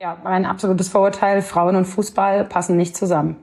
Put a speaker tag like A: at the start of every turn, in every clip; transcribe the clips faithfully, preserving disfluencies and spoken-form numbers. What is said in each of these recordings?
A: Ja, mein absolutes Vorurteil, Frauen und Fußball passen nicht zusammen.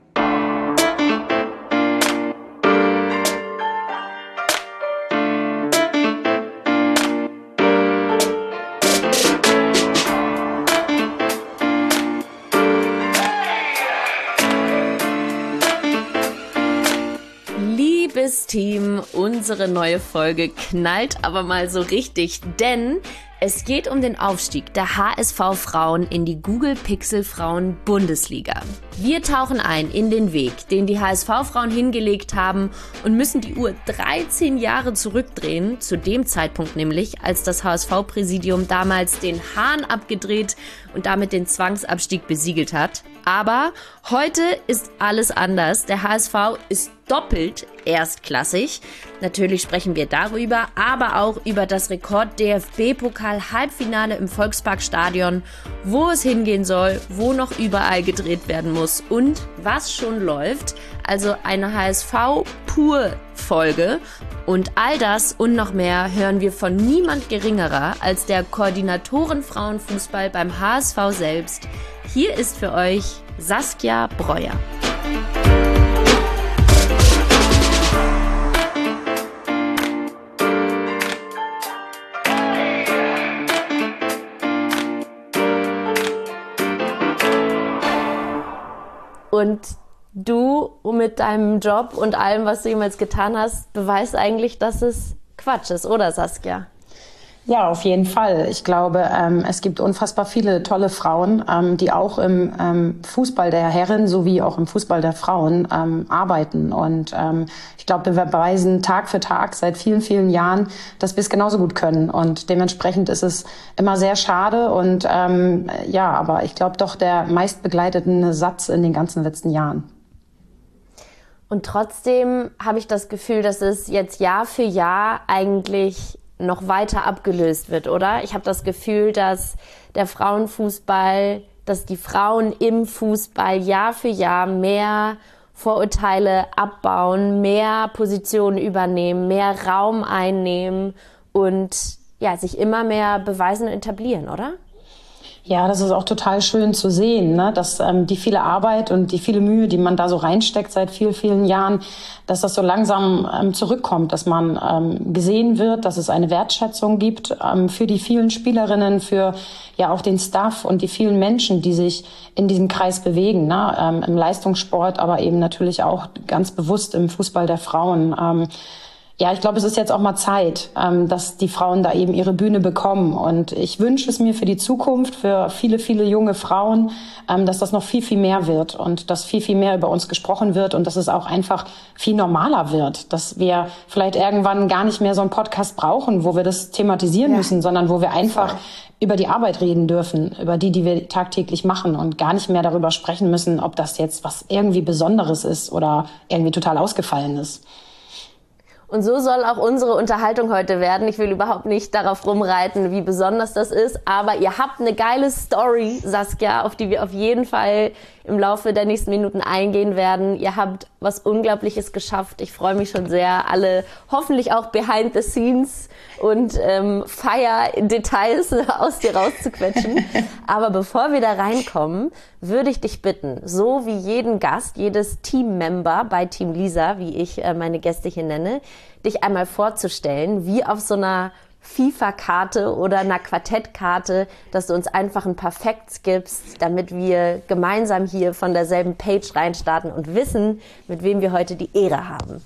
B: Liebes Team, unsere neue Folge knallt aber mal so richtig, denn es geht um den Aufstieg der H S V-Frauen in die Google Pixel Frauen Bundesliga. Wir tauchen ein in den Weg, den die H S V-Frauen hingelegt haben und müssen die Uhr dreizehn Jahre zurückdrehen, zu dem Zeitpunkt nämlich, als das H S V-Präsidium damals den Hahn abgedreht und damit den Zwangsabstieg besiegelt hat. Aber heute ist alles anders. Der H S V ist doppelt erstklassig. Natürlich sprechen wir darüber, aber auch über das Rekord-D F B-Pokal-Halbfinale im Volksparkstadion, wo es hingehen soll, wo noch überall gedreht werden muss und was schon läuft. Also eine H S V-Pur-Folge. Und all das und noch mehr hören wir von niemand Geringerer als der Koordinatorin Frauenfußball beim H S V selbst. Hier ist für euch Saskia Breuer. Und du mit deinem Job und allem, was du jemals getan hast, beweist eigentlich, dass es Quatsch ist, oder Saskia?
A: Ja, auf jeden Fall. Ich glaube, ähm, es gibt unfassbar viele tolle Frauen, ähm, die auch im ähm, Fußball der Herren sowie auch im Fußball der Frauen ähm, arbeiten. Und ähm, ich glaube, wir beweisen Tag für Tag seit vielen, vielen Jahren, dass wir es genauso gut können. Und dementsprechend ist es immer sehr schade. Und ähm, ja, aber ich glaube doch der meistbegleitete Satz in den ganzen letzten Jahren.
B: Und trotzdem habe ich das Gefühl, dass es jetzt Jahr für Jahr eigentlich noch weiter abgelöst wird, oder? Ich habe das Gefühl, dass der Frauenfußball, dass die Frauen im Fußball Jahr für Jahr mehr Vorurteile abbauen, mehr Positionen übernehmen, mehr Raum einnehmen und ja, sich immer mehr beweisen und etablieren, oder?
A: Ja, das ist auch total schön zu sehen, ne? Dass ähm, die viele Arbeit und die viele Mühe, die man da so reinsteckt seit vielen, vielen Jahren, dass das so langsam ähm, zurückkommt, dass man ähm, gesehen wird, dass es eine Wertschätzung gibt ähm, für die vielen Spielerinnen, für ja auch den Staff und die vielen Menschen, die sich in diesem Kreis bewegen, ne? Ähm, im Leistungssport, aber eben natürlich auch ganz bewusst im Fußball der Frauen. Ähm, Ja, ich glaube, es ist jetzt auch mal Zeit, ähm, dass die Frauen da eben ihre Bühne bekommen. Und ich wünsche es mir für die Zukunft, für viele, viele junge Frauen, ähm, dass das noch viel, viel mehr wird und dass viel, viel mehr über uns gesprochen wird und dass es auch einfach viel normaler wird. Dass wir vielleicht irgendwann gar nicht mehr so einen Podcast brauchen, wo wir das thematisieren ja. müssen, sondern wo wir einfach Voll. über die Arbeit reden dürfen, über die, die wir tagtäglich machen und gar nicht mehr darüber sprechen müssen, ob das jetzt was irgendwie Besonderes ist oder irgendwie total ausgefallen ist.
B: Und so soll auch unsere Unterhaltung heute werden. Ich will überhaupt nicht darauf rumreiten, wie besonders das ist, aber ihr habt eine geile Story, Saskia, auf die wir auf jeden Fall im Laufe der nächsten Minuten eingehen werden. Ihr habt was Unglaubliches geschafft. Ich freue mich schon sehr, alle hoffentlich auch behind the scenes und ähm, Feier-Details aus dir rauszuquetschen. Aber bevor wir da reinkommen, würde ich dich bitten, so wie jeden Gast, jedes Teammember bei Team Lisa, wie ich äh, meine Gäste hier nenne, dich einmal vorzustellen, wie auf so einer FIFA-Karte oder einer Quartettkarte, dass du uns einfach ein paar Facts gibst, damit wir gemeinsam hier von derselben Page reinstarten und wissen, mit wem wir heute die Ehre haben.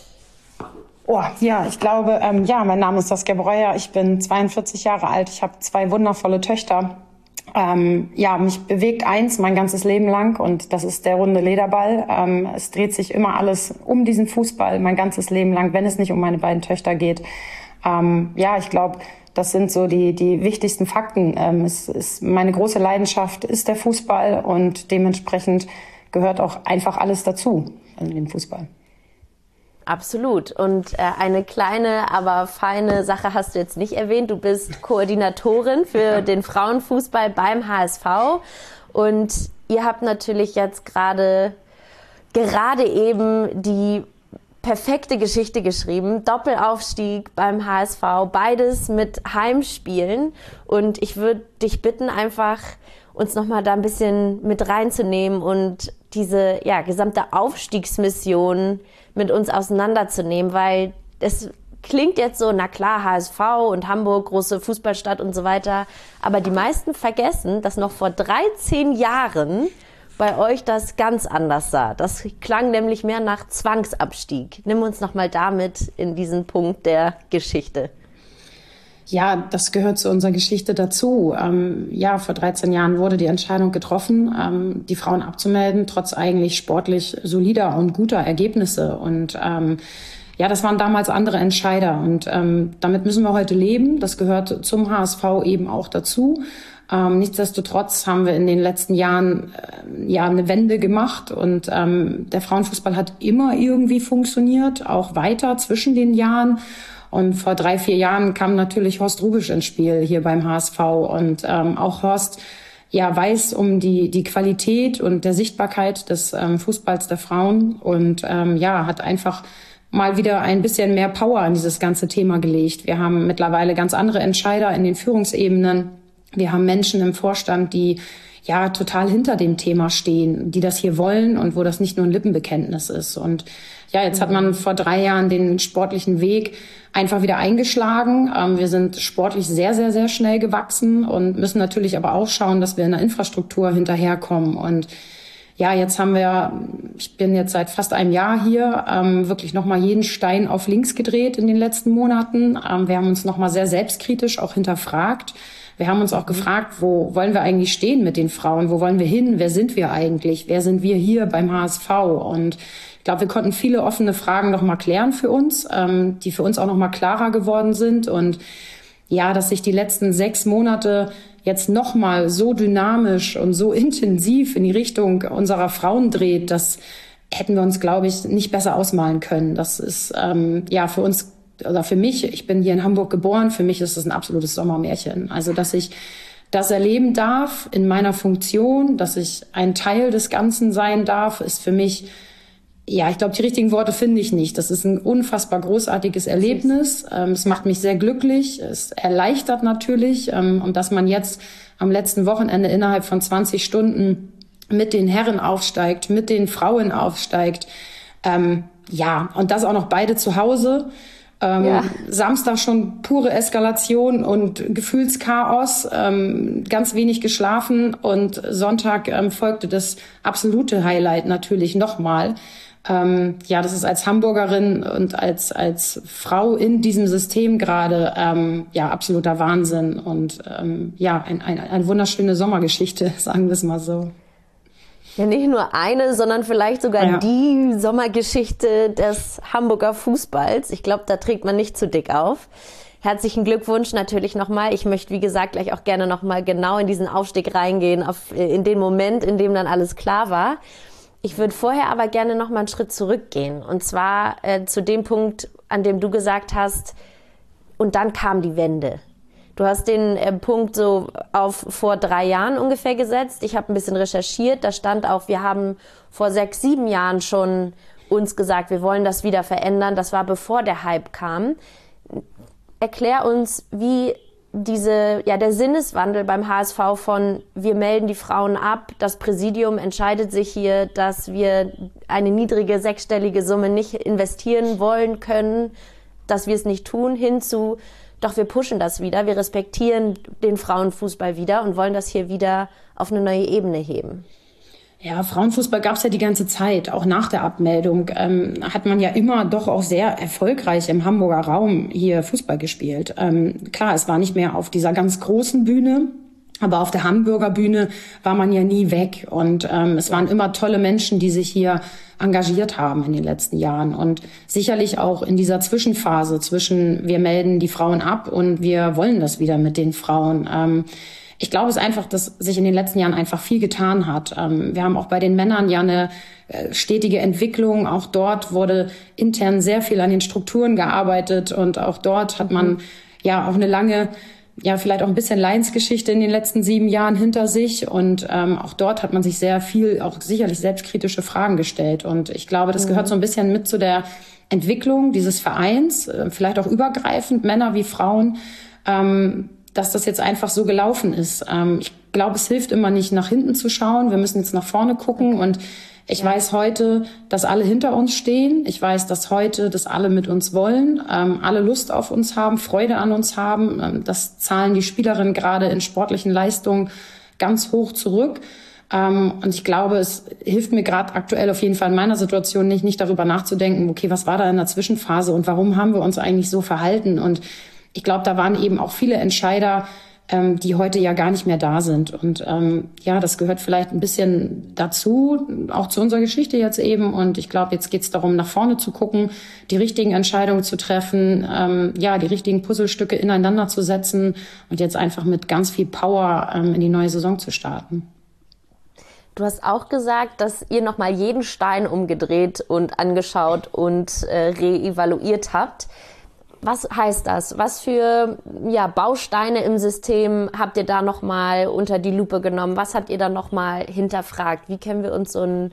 A: Oh, ja, ich glaube, ähm, ja, mein Name ist Saskia Breuer, ich bin zweiundvierzig Jahre alt, ich habe zwei wundervolle Töchter. Ähm, ja, mich bewegt eins mein ganzes Leben lang und das ist der runde Lederball. Ähm, es dreht sich immer alles um diesen Fußball mein ganzes Leben lang, wenn es nicht um meine beiden Töchter geht. Ähm, ja, ich glaube, das sind so die die wichtigsten Fakten. Ähm, es ist meine große Leidenschaft ist der Fußball und dementsprechend gehört auch einfach alles dazu in dem Fußball.
B: Absolut. Und äh, eine kleine, aber feine Sache hast du jetzt nicht erwähnt. Du bist Koordinatorin für den Frauenfußball beim H S V. Und ihr habt natürlich jetzt gerade, gerade eben die perfekte Geschichte geschrieben. Doppelaufstieg beim H S V, beides mit Heimspielen. Und ich würde dich bitten, einfach uns nochmal da ein bisschen mit reinzunehmen und diese ja, gesamte Aufstiegsmission mit uns auseinanderzunehmen, weil es klingt jetzt so, na klar, H S V und Hamburg, große Fußballstadt und so weiter, aber die meisten vergessen, dass noch vor dreizehn Jahren bei euch das ganz anders sah. Das klang nämlich mehr nach Zwangsabstieg. Nimm uns nochmal damit in diesen Punkt der Geschichte.
A: Ja, das gehört zu unserer Geschichte dazu. Ähm, ja, vor dreizehn Jahren wurde die Entscheidung getroffen, ähm, die Frauen abzumelden, trotz eigentlich sportlich solider und guter Ergebnisse. Und ähm, ja, das waren damals andere Entscheider. Und ähm, damit müssen wir heute leben. Das gehört zum H S V eben auch dazu. Ähm, nichtsdestotrotz haben wir in den letzten Jahren äh, ja eine Wende gemacht und ähm, der Frauenfußball hat immer irgendwie funktioniert, auch weiter zwischen den Jahren. Und vor drei, vier Jahren kam natürlich Horst Hrubesch ins Spiel hier beim H S V und ähm, auch Horst ja weiß um die die Qualität und der Sichtbarkeit des ähm, Fußballs der Frauen und ähm, ja hat einfach mal wieder ein bisschen mehr Power in dieses ganze Thema gelegt. Wir haben mittlerweile ganz andere Entscheider in den Führungsebenen. Wir haben Menschen im Vorstand, die ja total hinter dem Thema stehen, die das hier wollen und wo das nicht nur ein Lippenbekenntnis ist. Und ja, jetzt hat man vor drei Jahren den sportlichen Weg einfach wieder eingeschlagen. Ähm, wir sind sportlich sehr, sehr, sehr schnell gewachsen und müssen natürlich aber auch schauen, dass wir in der Infrastruktur hinterherkommen. Und ja, jetzt haben wir, ich bin jetzt seit fast einem Jahr hier, ähm, wirklich nochmal jeden Stein auf links gedreht in den letzten Monaten. Ähm, wir haben uns nochmal sehr selbstkritisch auch hinterfragt. Wir haben uns auch gefragt, wo wollen wir eigentlich stehen mit den Frauen? Wo wollen wir hin? Wer sind wir eigentlich? Wer sind wir hier beim H S V? Und ich glaube, wir konnten viele offene Fragen noch mal klären für uns, ähm, die für uns auch noch mal klarer geworden sind. Und ja, dass sich die letzten sechs Monate jetzt noch mal so dynamisch und so intensiv in die Richtung unserer Frauen dreht, das hätten wir uns, glaube ich, nicht besser ausmalen können. Das ist ähm, ja für uns oder für mich, ich bin hier in Hamburg geboren, für mich ist das ein absolutes Sommermärchen. Also, dass ich das erleben darf in meiner Funktion, dass ich ein Teil des Ganzen sein darf, ist für mich, ja, ich glaube, die richtigen Worte finde ich nicht. Das ist ein unfassbar großartiges Erlebnis. Ähm, es macht mich sehr glücklich. Es erleichtert natürlich. Ähm, und dass man jetzt am letzten Wochenende innerhalb von zwanzig Stunden mit den Herren aufsteigt, mit den Frauen aufsteigt. Ähm, ja, und das auch noch beide zu Hause. Ähm, ja. Samstag schon pure Eskalation und Gefühlschaos, ähm, ganz wenig geschlafen und Sonntag ähm, folgte das absolute Highlight natürlich nochmal. Ähm, ja, das ist als Hamburgerin und als als Frau in diesem System gerade ähm, ja absoluter Wahnsinn und ähm, ja ein, ein, eine wunderschöne Sommergeschichte, sagen wir es mal so.
B: Ja, nicht nur eine, sondern vielleicht sogar ja. die Sommergeschichte des Hamburger Fußballs. Ich glaube, da trägt man nicht zu dick auf. Herzlichen Glückwunsch natürlich nochmal. Ich möchte, wie gesagt, gleich auch gerne nochmal genau in diesen Aufstieg reingehen, auf, in den Moment, in dem dann alles klar war. Ich würde vorher aber gerne nochmal einen Schritt zurückgehen. Und zwar äh, zu dem Punkt, an dem du gesagt hast, und dann kam die Wende. Du hast den äh, Punkt so auf vor drei Jahren ungefähr gesetzt. Ich habe ein bisschen recherchiert. Da stand auch, wir haben vor sechs, sieben Jahren schon uns gesagt, wir wollen das wieder verändern. Das war bevor der Hype kam. Erklär uns, wie diese, ja, der Sinneswandel beim H S V von wir melden die Frauen ab, das Präsidium entscheidet sich hier, dass wir eine niedrige sechsstellige Summe nicht investieren wollen können, dass wir es nicht tun, hinzu doch wir pushen das wieder, wir respektieren den Frauenfußball wieder und wollen das hier wieder auf eine neue Ebene heben.
A: Ja, Frauenfußball gab es ja die ganze Zeit. Auch nach der Abmeldung ähm, hat man ja immer doch auch sehr erfolgreich im Hamburger Raum hier Fußball gespielt. Ähm, klar, es war nicht mehr auf dieser ganz großen Bühne, aber auf der Hamburger Bühne war man ja nie weg. Und ähm, es waren immer tolle Menschen, die sich hier engagiert haben in den letzten Jahren. Und sicherlich auch in dieser Zwischenphase zwischen wir melden die Frauen ab und wir wollen das wieder mit den Frauen. Ähm, ich glaube es einfach, dass sich in den letzten Jahren einfach viel getan hat. Ähm, wir haben auch bei den Männern ja eine äh, stetige Entwicklung. Auch dort wurde intern sehr viel an den Strukturen gearbeitet. Und auch dort hat man ja auch eine lange, ja vielleicht auch ein bisschen Leidensgeschichte in den letzten sieben Jahren hinter sich. Und ähm, auch dort hat man sich sehr viel, auch sicherlich selbstkritische Fragen gestellt. Und ich glaube, das mhm. gehört so ein bisschen mit zu der Entwicklung dieses Vereins, äh, vielleicht auch übergreifend, Männer wie Frauen, ähm, dass das jetzt einfach so gelaufen ist. Ähm, ich glaube, es hilft immer nicht, nach hinten zu schauen. Wir müssen jetzt nach vorne gucken und ich ja. weiß heute, dass alle hinter uns stehen. Ich weiß, dass heute, dass alle mit uns wollen, ähm, alle Lust auf uns haben, Freude an uns haben. Ähm, das zahlen die Spielerinnen gerade in sportlichen Leistungen ganz hoch zurück. Ähm, und ich glaube, es hilft mir gerade aktuell auf jeden Fall in meiner Situation nicht, nicht darüber nachzudenken, okay, was war da in der Zwischenphase und warum haben wir uns eigentlich so verhalten? Und ich glaube, da waren eben auch viele Entscheider, ähm, die heute ja gar nicht mehr da sind. Und ähm, ja, das gehört vielleicht ein bisschen dazu, auch zu unserer Geschichte jetzt eben. Und ich glaube, jetzt geht es darum, nach vorne zu gucken, die richtigen Entscheidungen zu treffen, ähm, ja, die richtigen Puzzlestücke ineinander zu setzen und jetzt einfach mit ganz viel Power ähm, in die neue Saison zu starten.
B: Du hast auch gesagt, dass ihr nochmal jeden Stein umgedreht und angeschaut und äh, reevaluiert habt. Was heißt das? Was für ja, Bausteine im System habt ihr da nochmal unter die Lupe genommen? Was habt ihr da nochmal hinterfragt? Wie können wir uns so einen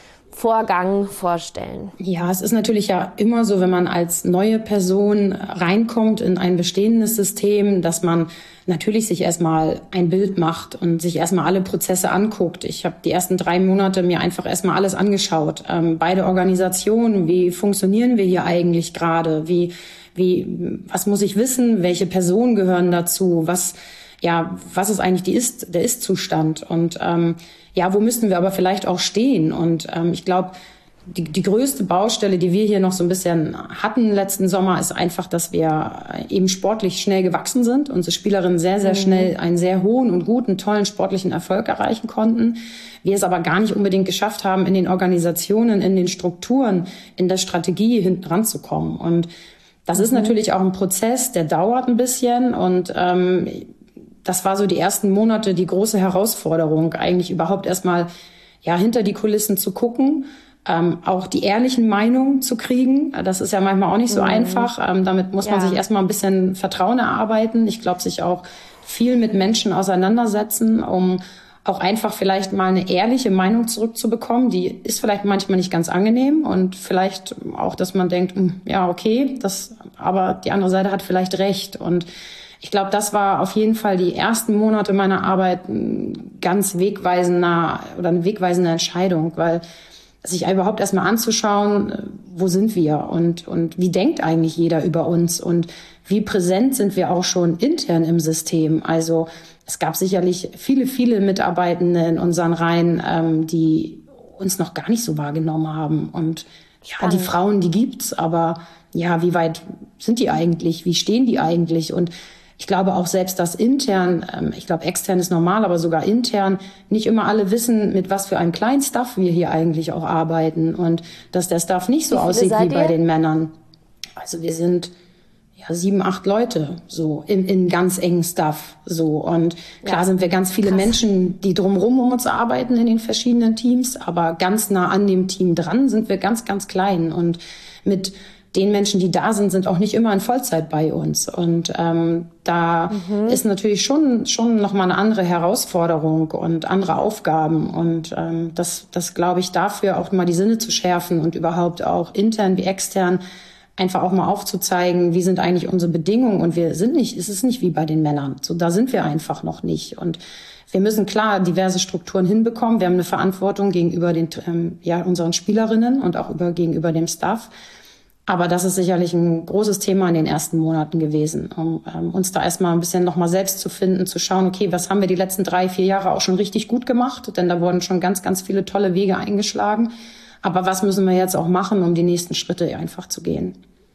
B: Vorgang vorstellen?
A: Ja, es ist natürlich ja immer so, wenn man als neue Person reinkommt in ein bestehendes System, dass man natürlich sich erstmal ein Bild macht und sich erstmal alle Prozesse anguckt. Ich habe die ersten drei Monate mir einfach erstmal alles angeschaut. Ähm, beide Organisationen, wie funktionieren wir hier eigentlich gerade? Wie Wie, was muss ich wissen? Welche Personen gehören dazu? Was, ja, was ist eigentlich die ist, der Ist-Zustand? Und ähm, ja, wo müssten wir aber vielleicht auch stehen? Und ähm, ich glaube, die, die größte Baustelle, die wir hier noch so ein bisschen hatten letzten Sommer, ist einfach, dass wir eben sportlich schnell gewachsen sind. Unsere Spielerinnen sehr, sehr mhm. schnell einen sehr hohen und guten, tollen sportlichen Erfolg erreichen konnten. Wir es aber gar nicht unbedingt geschafft haben, in den Organisationen, in den Strukturen, in der Strategie hinten ranzukommen. Und das ist natürlich auch ein Prozess, der dauert ein bisschen und ähm, das war so die ersten Monate die große Herausforderung, eigentlich überhaupt erstmal ja hinter die Kulissen zu gucken, ähm, auch die ehrlichen Meinungen zu kriegen. Das ist ja manchmal auch nicht so mhm. einfach. Ähm, damit muss ja. man sich erstmal ein bisschen Vertrauen erarbeiten. Ich glaube, sich auch viel mit Menschen auseinandersetzen, um auch einfach vielleicht mal eine ehrliche Meinung zurückzubekommen. Die ist vielleicht manchmal nicht ganz angenehm und vielleicht auch, dass man denkt, ja, okay, das, aber die andere Seite hat vielleicht recht. Und ich glaube, das war auf jeden Fall die ersten Monate meiner Arbeit ein ganz wegweisender oder eine wegweisende Entscheidung, weil sich überhaupt erstmal anzuschauen, wo sind wir und, und wie denkt eigentlich jeder über uns und wie präsent sind wir auch schon intern im System. Also es gab sicherlich viele, viele Mitarbeitende in unseren Reihen, ähm, die uns noch gar nicht so wahrgenommen haben. Und ja, Spannend. Die Frauen, die gibt's, aber ja, wie weit sind die eigentlich? Wie stehen die eigentlich? Und ich glaube auch selbst, dass intern, ähm, ich glaube extern ist normal, aber sogar intern nicht immer alle wissen, mit was für einem kleinen Staff wir hier eigentlich auch arbeiten und dass der Staff nicht so aussieht wie bei den Männern. Also wir sind ja sieben, acht Leute so in, in ganz engen Staff so und klar ja, sind wir ganz viele krass. Menschen, die drumherum um uns arbeiten in den verschiedenen Teams, aber ganz nah an dem Team dran sind wir ganz, ganz klein und mit den Menschen, die da sind, sind auch nicht immer in Vollzeit bei uns. Und ähm, da mhm. ist natürlich schon schon noch mal eine andere Herausforderung und andere Aufgaben. Und ähm, das, das glaube ich, dafür auch mal die Sinne zu schärfen und überhaupt auch intern wie extern einfach auch mal aufzuzeigen, wie sind eigentlich unsere Bedingungen. Und wir sind nicht, es ist nicht wie bei den Männern. So, da sind wir einfach noch nicht. Und wir müssen klar diverse Strukturen hinbekommen. Wir haben eine Verantwortung gegenüber den ähm, ja unseren Spielerinnen und auch über, gegenüber dem Staff. Aber das ist sicherlich ein großes Thema in den ersten Monaten gewesen, um ähm, uns da erstmal ein bisschen nochmal selbst zu finden, zu schauen, okay, was haben wir die letzten drei, vier Jahre auch schon richtig gut gemacht? Denn da wurden schon ganz, ganz viele tolle Wege eingeschlagen. Aber was müssen wir jetzt auch machen, um die nächsten Schritte einfach zu gehen?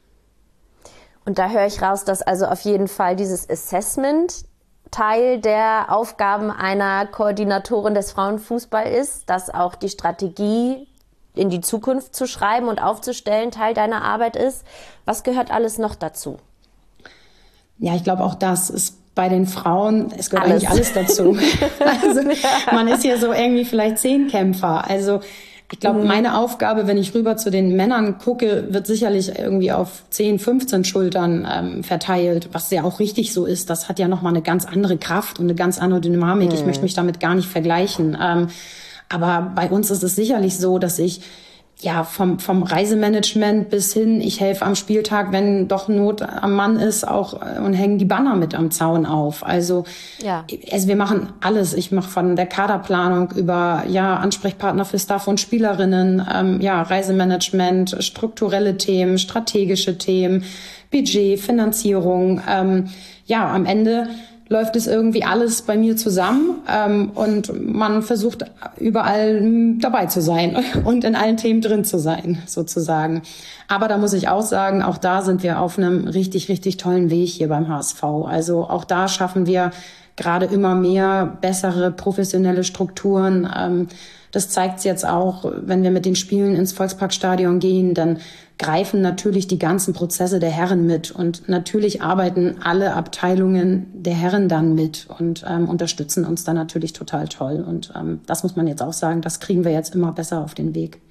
B: Und da höre ich raus, dass also auf jeden Fall dieses Assessment Teil der Aufgaben einer Koordinatorin des Frauenfußball ist, dass auch die Strategie in die Zukunft zu schreiben und aufzustellen Teil deiner Arbeit ist. Was gehört alles noch dazu?
A: Ja, ich glaube auch das ist bei den Frauen, es gehört alles. eigentlich alles dazu. Also ja. Man ist ja so irgendwie vielleicht Zehnkämpfer. Also ich glaube, mhm. meine Aufgabe, wenn ich rüber zu den Männern gucke, wird sicherlich irgendwie auf zehn, fünfzehn Schultern ähm, verteilt, was ja auch richtig so ist. Das hat ja nochmal eine ganz andere Kraft und eine ganz andere Dynamik. Mhm. Ich möchte mich damit gar nicht vergleichen. Ähm, Aber bei uns ist es sicherlich so, dass ich ja, vom, vom Reisemanagement bis hin, ich helfe am Spieltag, wenn doch Not am Mann ist, auch und hängen die Banner mit am Zaun auf. Also, ja. also wir machen alles. Ich mache von der Kaderplanung über ja Ansprechpartner für Staff und Spielerinnen, ähm, ja Reisemanagement, strukturelle Themen, strategische Themen, Budget, Finanzierung. Ähm, ja, am Ende läuft es irgendwie alles bei mir zusammen ähm, und man versucht überall dabei zu sein und in allen Themen drin zu sein, sozusagen. Aber da muss ich auch sagen, auch da sind wir auf einem richtig, richtig tollen Weg hier beim H S V. Also auch da schaffen wir gerade immer mehr bessere professionelle Strukturen. Ähm, das zeigt es jetzt auch, wenn wir mit den Spielen ins Volksparkstadion gehen, dann greifen natürlich die ganzen Prozesse der Herren mit und natürlich arbeiten alle Abteilungen der Herren dann mit und ähm, unterstützen uns dann natürlich total toll. Und ähm, das muss man jetzt auch sagen, das kriegen wir jetzt immer besser auf den Weg.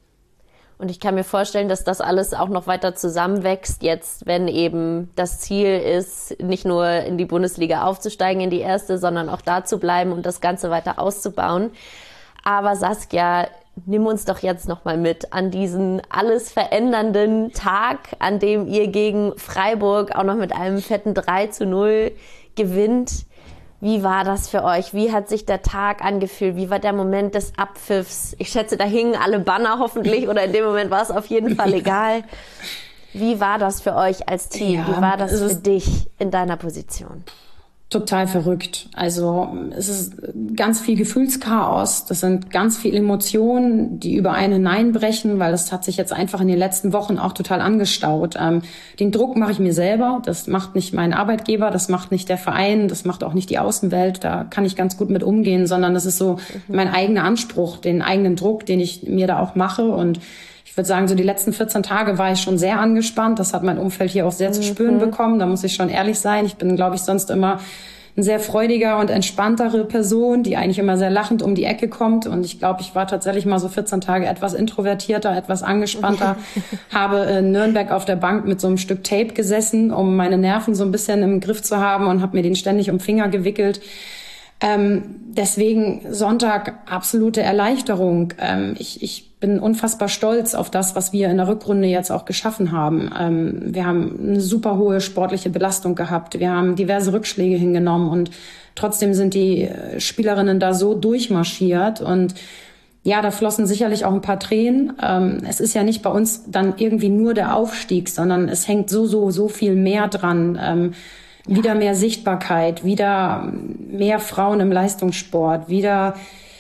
B: Und ich kann mir vorstellen, dass das alles auch noch weiter zusammenwächst, jetzt, wenn eben das Ziel ist, nicht nur in die Bundesliga aufzusteigen, in die erste, sondern auch da zu bleiben und das Ganze weiter auszubauen. Aber Saskia, nimm uns doch jetzt noch mal mit an diesen alles verändernden Tag, an dem ihr gegen Freiburg auch noch mit einem fetten drei zu null gewinnt. Wie war das für euch? Wie hat sich der Tag angefühlt? Wie war der Moment des Abpfiffs? Ich schätze, da hingen alle Banner hoffentlich oder in dem Moment war es auf jeden Fall egal. Wie war das für euch als Team? Ja, wie war das für dich in deiner Position?
A: Total verrückt. Also es ist ganz viel Gefühlschaos. Das sind ganz viele Emotionen, die über einen hineinbrechen, weil das hat sich jetzt einfach in den letzten Wochen auch total angestaut. Ähm, den Druck mache ich mir selber. Das macht nicht mein Arbeitgeber, das macht nicht der Verein, das macht auch nicht die Außenwelt. Da kann ich ganz gut mit umgehen, sondern das ist so mein eigener Anspruch, den eigenen Druck, den ich mir da auch mache. Und ich würde sagen, so die letzten vierzehn Tage war ich schon sehr angespannt. Das hat mein Umfeld hier auch sehr mhm. zu spüren bekommen. Da muss ich schon ehrlich sein. Ich bin, glaube ich, sonst immer ein sehr freudiger und entspanntere Person, die eigentlich immer sehr lachend um die Ecke kommt. Und ich glaube, ich war tatsächlich mal so vierzehn Tage etwas introvertierter, etwas angespannter. Habe in Nürnberg auf der Bank mit so einem Stück Tape gesessen, um meine Nerven so ein bisschen im Griff zu haben und habe mir den ständig um Finger gewickelt. Ähm, deswegen Sonntag absolute Erleichterung. Ähm, ich, ich bin unfassbar stolz auf das, was wir in der Rückrunde jetzt auch geschaffen haben. Ähm, wir haben eine super hohe sportliche Belastung gehabt. Wir haben diverse Rückschläge hingenommen und trotzdem sind die Spielerinnen da so durchmarschiert und ja, da flossen sicherlich auch ein paar Tränen. Ähm, es ist ja nicht bei uns dann irgendwie nur der Aufstieg, sondern es hängt so, so, so viel mehr dran. Ähm, Wieder mehr Sichtbarkeit, wieder mehr Frauen im Leistungssport, wieder,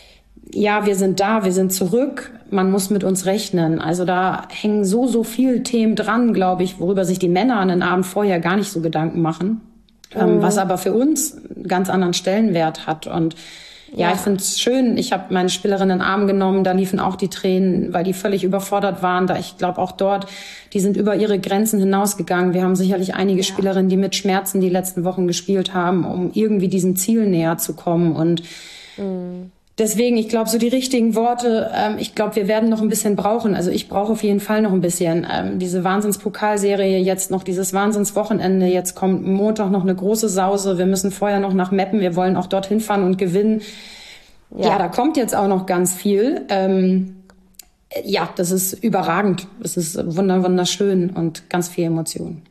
A: ja, wir sind da, wir sind zurück, man muss mit uns rechnen. Also da hängen so, so viele Themen dran, glaube ich, worüber sich die Männer an den Abend vorher gar nicht so Gedanken machen, mhm. ähm, was aber für uns einen ganz anderen Stellenwert hat. Und ja, ja. ich finde es schön. Ich habe meine Spielerinnen in den Arm genommen, da liefen auch die Tränen, weil die völlig überfordert waren. Da ich glaube auch dort, die sind über ihre Grenzen hinausgegangen. Wir haben sicherlich einige ja. Spielerinnen, die mit Schmerzen die letzten Wochen gespielt haben, um irgendwie diesem Ziel näher zu kommen. Und mhm. deswegen, ich glaube, so die richtigen Worte, ähm, ich glaube, wir werden noch ein bisschen brauchen. Also ich brauche auf jeden Fall noch ein bisschen. Ähm, diese Wahnsinnspokalserie, jetzt noch dieses Wahnsinnswochenende, jetzt kommt Montag noch eine große Sause. Wir müssen vorher noch nach Meppen, wir wollen auch dorthin fahren und gewinnen. Ja, ja da kommt jetzt auch noch ganz viel. Ähm, ja, das ist überragend. Es ist wunder, wunderschön und ganz viel Emotion.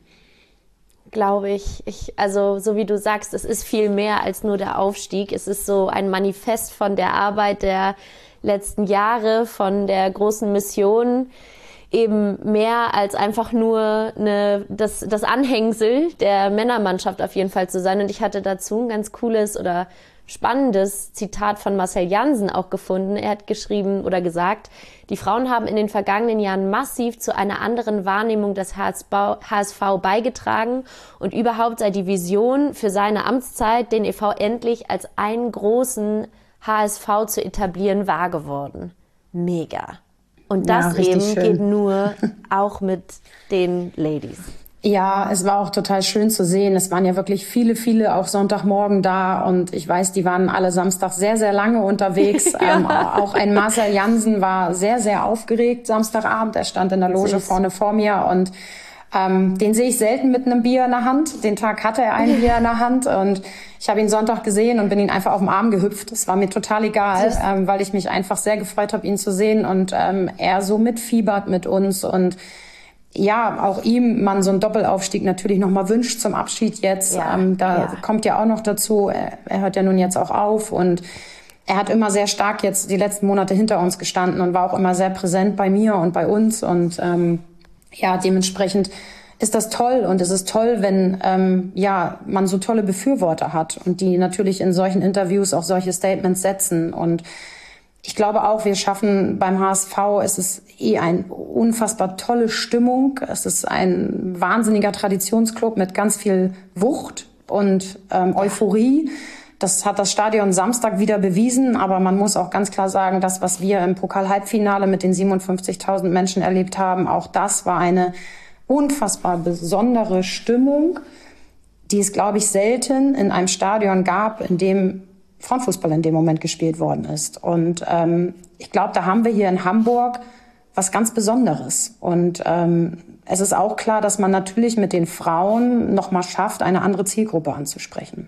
B: Glaube ich. ich. Also so wie du sagst, es ist viel mehr als nur der Aufstieg. Es ist so ein Manifest von der Arbeit der letzten Jahre, von der großen Mission, eben mehr als einfach nur eine, das, das Anhängsel der Männermannschaft auf jeden Fall zu sein. Und ich hatte dazu ein ganz cooles oder spannendes Zitat von Marcel Jansen auch gefunden. Er hat geschrieben oder gesagt, die Frauen haben in den vergangenen Jahren massiv zu einer anderen Wahrnehmung des H S V beigetragen und überhaupt sei die Vision für seine Amtszeit, den E V endlich als einen großen H S V zu etablieren, wahr geworden. Mega. Und das ja, eben schön. Geht nur auch mit den Ladies.
A: Ja, es war auch total schön zu sehen. Es waren ja wirklich viele, viele auch Sonntagmorgen da und ich weiß, die waren alle Samstag sehr, sehr lange unterwegs. ja. ähm, auch ein Marcel Jansen war sehr, sehr aufgeregt Samstagabend. Er stand in der Loge Süß. vorne vor mir und Ähm, den sehe ich selten mit einem Bier in der Hand. Den Tag hatte er ein Bier in der Hand und ich habe ihn Sonntag gesehen und bin ihn einfach auf den Arm gehüpft. Das war mir total egal, ähm, weil ich mich einfach sehr gefreut habe, ihn zu sehen und ähm, er so mitfiebert mit uns und ja, auch ihm man so einen Doppelaufstieg natürlich nochmal wünscht zum Abschied jetzt. Ja, ähm, da ja. kommt ja auch noch dazu, er, er hört ja nun jetzt auch auf und er hat immer sehr stark jetzt die letzten Monate hinter uns gestanden und war auch immer sehr präsent bei mir und bei uns und ähm, ja, dementsprechend ist das toll und es ist toll, wenn ähm, ja man so tolle Befürworter hat und die natürlich in solchen Interviews auch solche Statements setzen und ich glaube auch, wir schaffen beim H S V, es ist eh eine unfassbar tolle Stimmung. Es ist ein wahnsinniger Traditionsclub mit ganz viel Wucht und ähm, Euphorie. Das hat das Stadion Samstag wieder bewiesen. Aber man muss auch ganz klar sagen, das, was wir im Pokal-Halbfinale mit den siebenundfünfzigtausend Menschen erlebt haben, auch das war eine unfassbar besondere Stimmung, die es, glaube ich, selten in einem Stadion gab, in dem Frauenfußball in dem Moment gespielt worden ist. Und ähm, ich glaube, da haben wir hier in Hamburg was ganz Besonderes. Und ähm, es ist auch klar, dass man natürlich mit den Frauen noch mal schafft, eine andere Zielgruppe anzusprechen.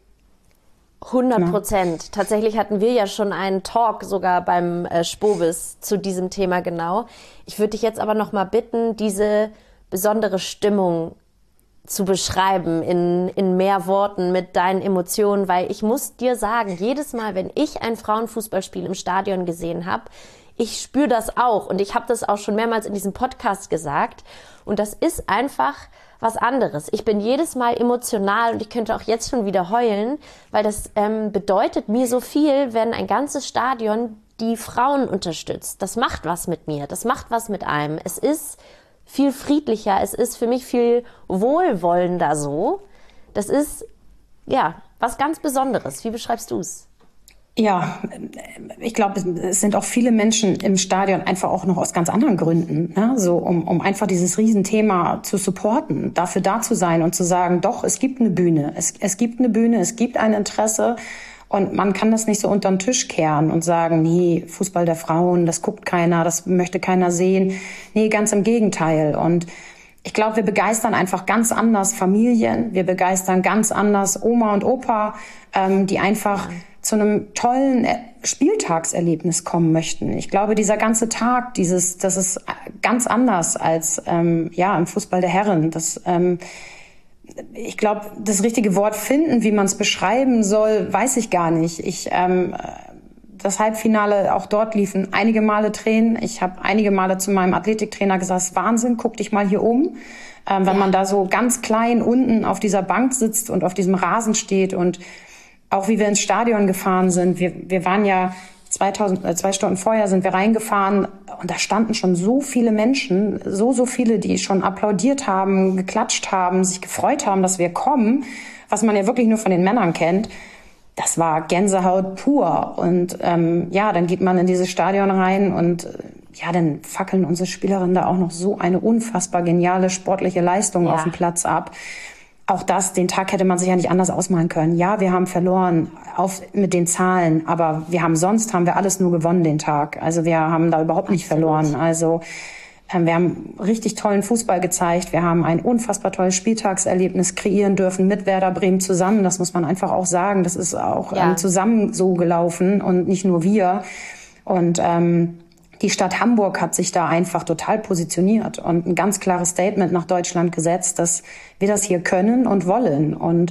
B: hundert Prozent. Ja. Tatsächlich hatten wir ja schon einen Talk sogar beim äh, Spobis zu diesem Thema genau. Ich würde dich jetzt aber noch mal bitten, diese besondere Stimmung zu beschreiben in, in mehr Worten mit deinen Emotionen, weil ich muss dir sagen, jedes Mal, wenn ich ein Frauenfußballspiel im Stadion gesehen habe, ich spüre das auch und ich habe das auch schon mehrmals in diesem Podcast gesagt und das ist einfach was anderes. Ich bin jedes Mal emotional und ich könnte auch jetzt schon wieder heulen, weil das ähm, bedeutet mir so viel, wenn ein ganzes Stadion die Frauen unterstützt. Das macht was mit mir, das macht was mit einem. Es ist viel friedlicher, es ist für mich viel wohlwollender so. Das ist, ja, was ganz Besonderes. Wie beschreibst du es?
A: Ja, ich glaube, es sind auch viele Menschen im Stadion einfach auch noch aus ganz anderen Gründen, ne? So um, um einfach dieses Riesenthema zu supporten, dafür da zu sein und zu sagen, doch, es gibt eine Bühne, es, es gibt eine Bühne, es gibt ein Interesse. Und man kann das nicht so unter den Tisch kehren und sagen, nee, Fußball der Frauen, das guckt keiner, das möchte keiner sehen. Nee, ganz im Gegenteil. Und ich glaube, wir begeistern einfach ganz anders Familien. Wir begeistern ganz anders Oma und Opa, ähm, die einfach zu einem tollen Spieltagserlebnis kommen möchten. Ich glaube, dieser ganze Tag, dieses, das ist ganz anders als ähm, ja im Fußball der Herren. Das ähm, Ich glaube, das richtige Wort finden, wie man es beschreiben soll, weiß ich gar nicht. Ich ähm, das Halbfinale, auch dort liefen einige Male Tränen. Ich habe einige Male zu meinem Athletiktrainer gesagt, Wahnsinn, guck dich mal hier um. Ähm, wenn ja. man da so ganz klein unten auf dieser Bank sitzt und auf diesem Rasen steht und auch wie wir ins Stadion gefahren sind. Wir, wir waren ja zweitausend, äh, zwei Stunden vorher sind wir reingefahren und da standen schon so viele Menschen, so, so viele, die schon applaudiert haben, geklatscht haben, sich gefreut haben, dass wir kommen, was man ja wirklich nur von den Männern kennt. Das war Gänsehaut pur. Und ähm, ja, dann geht man in dieses Stadion rein und äh, ja, dann fackeln unsere Spielerinnen da auch noch so eine unfassbar geniale sportliche Leistung ja. auf dem Platz ab. Auch das, den Tag hätte man sich ja nicht anders ausmalen können. Ja, wir haben verloren auf, mit den Zahlen, aber wir haben sonst haben wir alles nur gewonnen den Tag. Also wir haben da überhaupt nicht verloren. Also ähm, wir haben richtig tollen Fußball gezeigt. Wir haben ein unfassbar tolles Spieltagserlebnis kreieren dürfen mit Werder Bremen zusammen. Das muss man einfach auch sagen. Das ist auch ja. ähm, zusammen so gelaufen und nicht nur wir. Und ähm, die Stadt Hamburg hat sich da einfach total positioniert und ein ganz klares Statement nach Deutschland gesetzt, dass wir das hier können und wollen. Und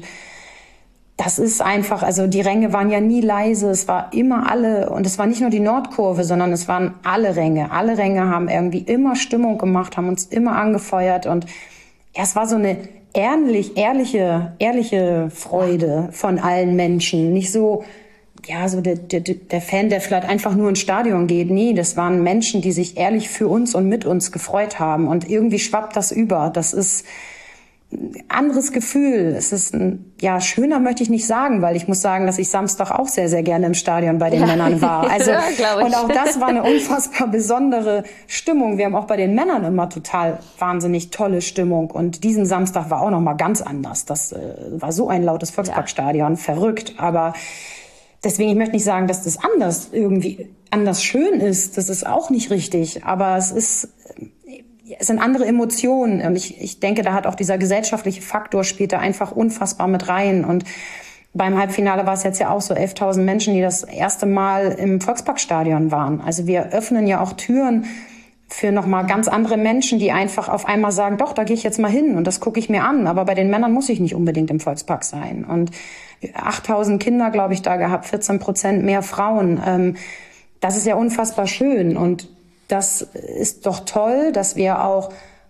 A: das ist einfach, also die Ränge waren ja nie leise, es war immer alle, und es war nicht nur die Nordkurve, sondern es waren alle Ränge. Alle Ränge haben irgendwie immer Stimmung gemacht, haben uns immer angefeuert und ja, es war so eine ehrlich, ehrliche, ehrliche Freude von allen Menschen. Nicht so, ja, so der, der, der Fan, der vielleicht einfach nur ins Stadion geht. Nee, das waren Menschen, die sich ehrlich für uns und mit uns gefreut haben. Und irgendwie schwappt das über. Das ist ein anderes Gefühl. Es ist ein, ja, schöner möchte ich nicht sagen, weil ich muss sagen, dass ich Samstag auch sehr, sehr gerne im Stadion bei den ja. Männern war. Also, ja, und auch das war eine unfassbar besondere Stimmung. Wir haben auch bei den Männern immer total wahnsinnig tolle Stimmung. Und diesen Samstag war auch noch mal ganz anders. Das äh, war so ein lautes Volksparkstadion. Ja. Verrückt. Aber deswegen, ich möchte nicht sagen, dass das anders irgendwie anders schön ist. Das ist auch nicht richtig. Aber es ist, es sind andere Emotionen. Und ich, ich denke, da hat auch dieser gesellschaftliche Faktor spielt da einfach unfassbar mit rein. Und beim Halbfinale war es jetzt ja auch so elftausend Menschen, die das erste Mal im Volksparkstadion waren. Also wir öffnen ja auch Türen für nochmal ganz andere Menschen, die einfach auf einmal sagen, doch, da gehe ich jetzt mal hin und das gucke ich mir an. Aber bei den Männern muss ich nicht unbedingt im Volkspark sein. Und achttausend Kinder, glaube ich, da gehabt, vierzehn Prozent mehr Frauen. Ähm, das ist ja unfassbar schön. Und das ist doch toll, dass wir auch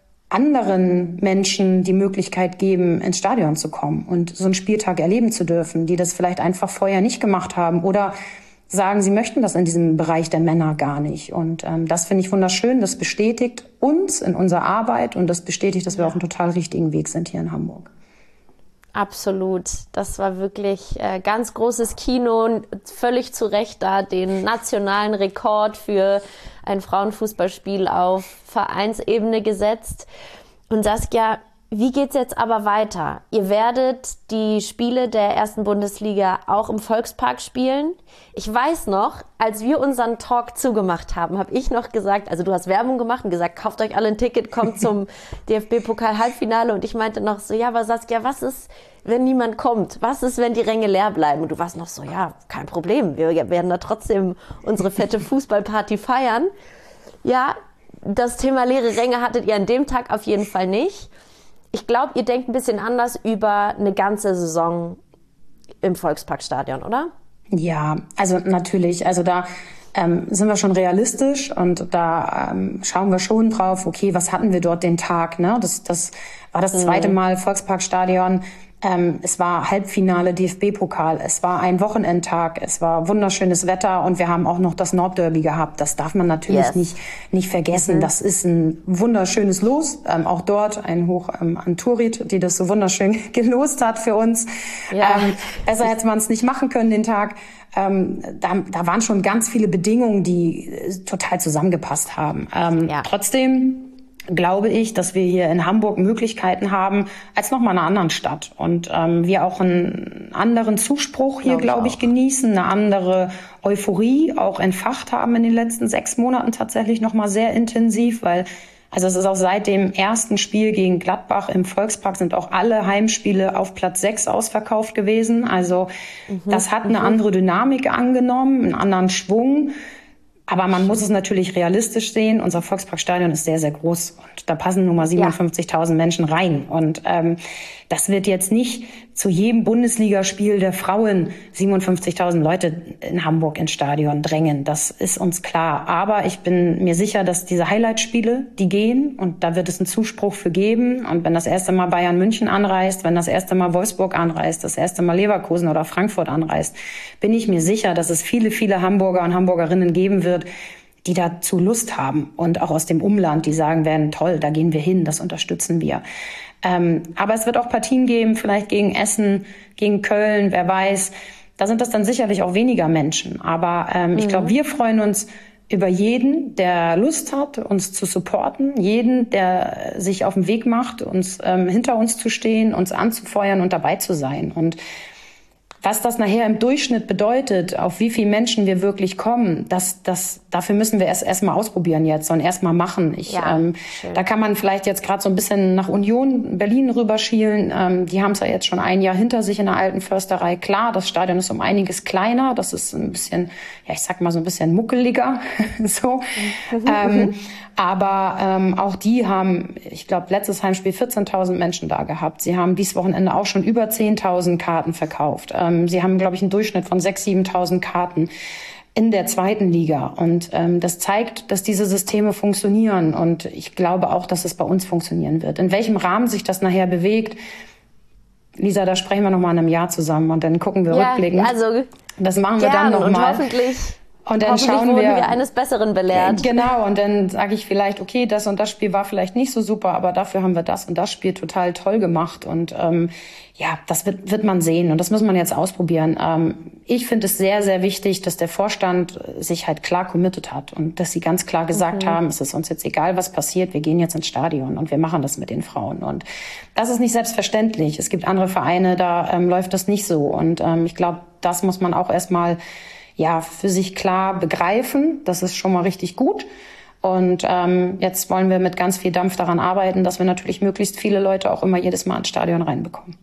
A: anderen Menschen die Möglichkeit geben, ins Stadion zu kommen und so einen Spieltag erleben zu dürfen, die das vielleicht einfach vorher nicht gemacht haben oder sagen, sie möchten das in diesem Bereich der Männer gar nicht. Und ähm, das finde ich wunderschön. Das bestätigt uns in unserer Arbeit und das bestätigt, dass wir auf einem total richtigen Weg sind hier in Hamburg.
B: Absolut. Das war wirklich äh, ganz großes Kino. Völlig zu Recht da den nationalen Rekord für ein Frauenfußballspiel auf Vereinsebene gesetzt. Und Saskia, wie geht's jetzt aber weiter? Ihr werdet die Spiele der ersten Bundesliga auch im Volkspark spielen. Ich weiß noch, als wir unseren Talk zugemacht haben, habe ich noch gesagt, also du hast Werbung gemacht und gesagt, kauft euch alle ein Ticket, kommt zum D F B-Pokal-Halbfinale. Und ich meinte noch so, ja, aber Saskia, was ist, wenn niemand kommt? Was ist, wenn die Ränge leer bleiben? Und du warst noch so, ja, kein Problem, wir werden da trotzdem unsere fette Fußballparty feiern. Ja, das Thema leere Ränge hattet ihr an dem Tag auf jeden Fall nicht. Ich glaube, ihr denkt ein bisschen anders über eine ganze Saison im Volksparkstadion, oder?
A: Ja, also natürlich. Also da ähm, sind wir schon realistisch und da ähm, schauen wir schon drauf, okay, was hatten wir dort den Tag? Ne? Das, das war das zweite mhm. Mal Volksparkstadion. Ähm, es war Halbfinale D F B-Pokal, es war ein Wochenendtag, es war wunderschönes Wetter und wir haben auch noch das Nordderby gehabt. Das darf man natürlich yes. nicht nicht vergessen. Mhm. Das ist ein wunderschönes Los. Ähm, auch dort ein Hoch ähm, an Turit, die das so wunderschön gelost hat für uns. Ja. Ähm, besser hätte man es nicht machen können den Tag. Ähm, da, da waren schon ganz viele Bedingungen, die äh, total zusammengepasst haben. Ähm, ja. Trotzdem glaube ich, dass wir hier in Hamburg Möglichkeiten haben als noch mal in einer anderen Stadt und ähm, wir auch einen anderen Zuspruch hier, glaube ich, glaub ich genießen, eine andere Euphorie auch entfacht haben in den letzten sechs Monaten tatsächlich noch mal sehr intensiv, weil also es ist auch seit dem ersten Spiel gegen Gladbach im Volkspark sind auch alle Heimspiele auf Platz sechs ausverkauft gewesen. Also mhm, das hat eine mhm. andere Dynamik angenommen, einen anderen Schwung. Aber man muss es natürlich realistisch sehen. Unser Volksparkstadion ist sehr, sehr groß und da passen nun mal siebenundfünfzigtausend ja. Menschen rein. Und ähm, das wird jetzt nicht zu jedem Bundesligaspiel der Frauen siebenundfünfzigtausend Leute in Hamburg ins Stadion drängen. Das ist uns klar. Aber ich bin mir sicher, dass diese Highlight-Spiele, die gehen und da wird es einen Zuspruch für geben. Und wenn das erste Mal Bayern München anreist, wenn das erste Mal Wolfsburg anreist, das erste Mal Leverkusen oder Frankfurt anreist, bin ich mir sicher, dass es viele, viele Hamburger und Hamburgerinnen geben wird, die dazu Lust haben und auch aus dem Umland, die sagen werden, toll, da gehen wir hin, das unterstützen wir. Ähm, aber es wird auch Partien geben, vielleicht gegen Essen, gegen Köln, wer weiß. Da sind das dann sicherlich auch weniger Menschen. Aber ähm, mhm. ich glaube, wir freuen uns über jeden, der Lust hat, uns zu supporten, jeden, der sich auf den Weg macht, uns ähm, hinter uns zu stehen, uns anzufeuern und dabei zu sein. Und was das nachher im Durchschnitt bedeutet, auf wie viele Menschen wir wirklich kommen, das, das, dafür müssen wir erst erstmal ausprobieren jetzt und erstmal machen. Ich, ja, ähm, da kann man vielleicht jetzt gerade so ein bisschen nach Union Berlin rüberschielen. Ähm, die haben es ja jetzt schon ein Jahr hinter sich in der alten Försterei. Klar, das Stadion ist um einiges kleiner. Das ist ein bisschen, ja, ich sag mal so ein bisschen muckeliger. so. ähm, aber ähm, auch die haben, ich glaube, letztes Heimspiel vierzehntausend Menschen da gehabt. Sie haben dieses Wochenende auch schon über zehntausend Karten verkauft. Ähm, sie haben, glaube ich, einen Durchschnitt von sechstausend, siebentausend Karten in der zweiten Liga. Und ähm, das zeigt, dass diese Systeme funktionieren. Und ich glaube auch, dass es bei uns funktionieren wird. In welchem Rahmen sich das nachher bewegt, Lisa, da sprechen wir noch mal in einem Jahr zusammen und dann gucken wir ja, rückblickend. Also das machen wir dann noch mal.
B: Und hoffentlich
A: Und dann
B: Hoffentlich
A: schauen
B: wurden
A: wir,
B: wir eines Besseren belehrt.
A: Genau, und dann sage ich vielleicht, okay, das und das Spiel war vielleicht nicht so super, aber dafür haben wir das und das Spiel total toll gemacht. Und ähm, ja, das wird, wird man sehen und das muss man jetzt ausprobieren. Ähm, ich finde es sehr, sehr wichtig, dass der Vorstand sich halt klar committed hat und dass sie ganz klar gesagt mhm. haben, es ist uns jetzt egal, was passiert, wir gehen jetzt ins Stadion und wir machen das mit den Frauen. Und das ist nicht selbstverständlich. Es gibt andere Vereine, da ähm, läuft das nicht so. Und ähm, ich glaube, das muss man auch erstmal ja, für sich klar begreifen. Das ist schon mal richtig gut. Und ähm, jetzt wollen wir mit ganz viel Dampf daran arbeiten, dass wir natürlich möglichst viele Leute auch immer jedes Mal ins Stadion reinbekommen.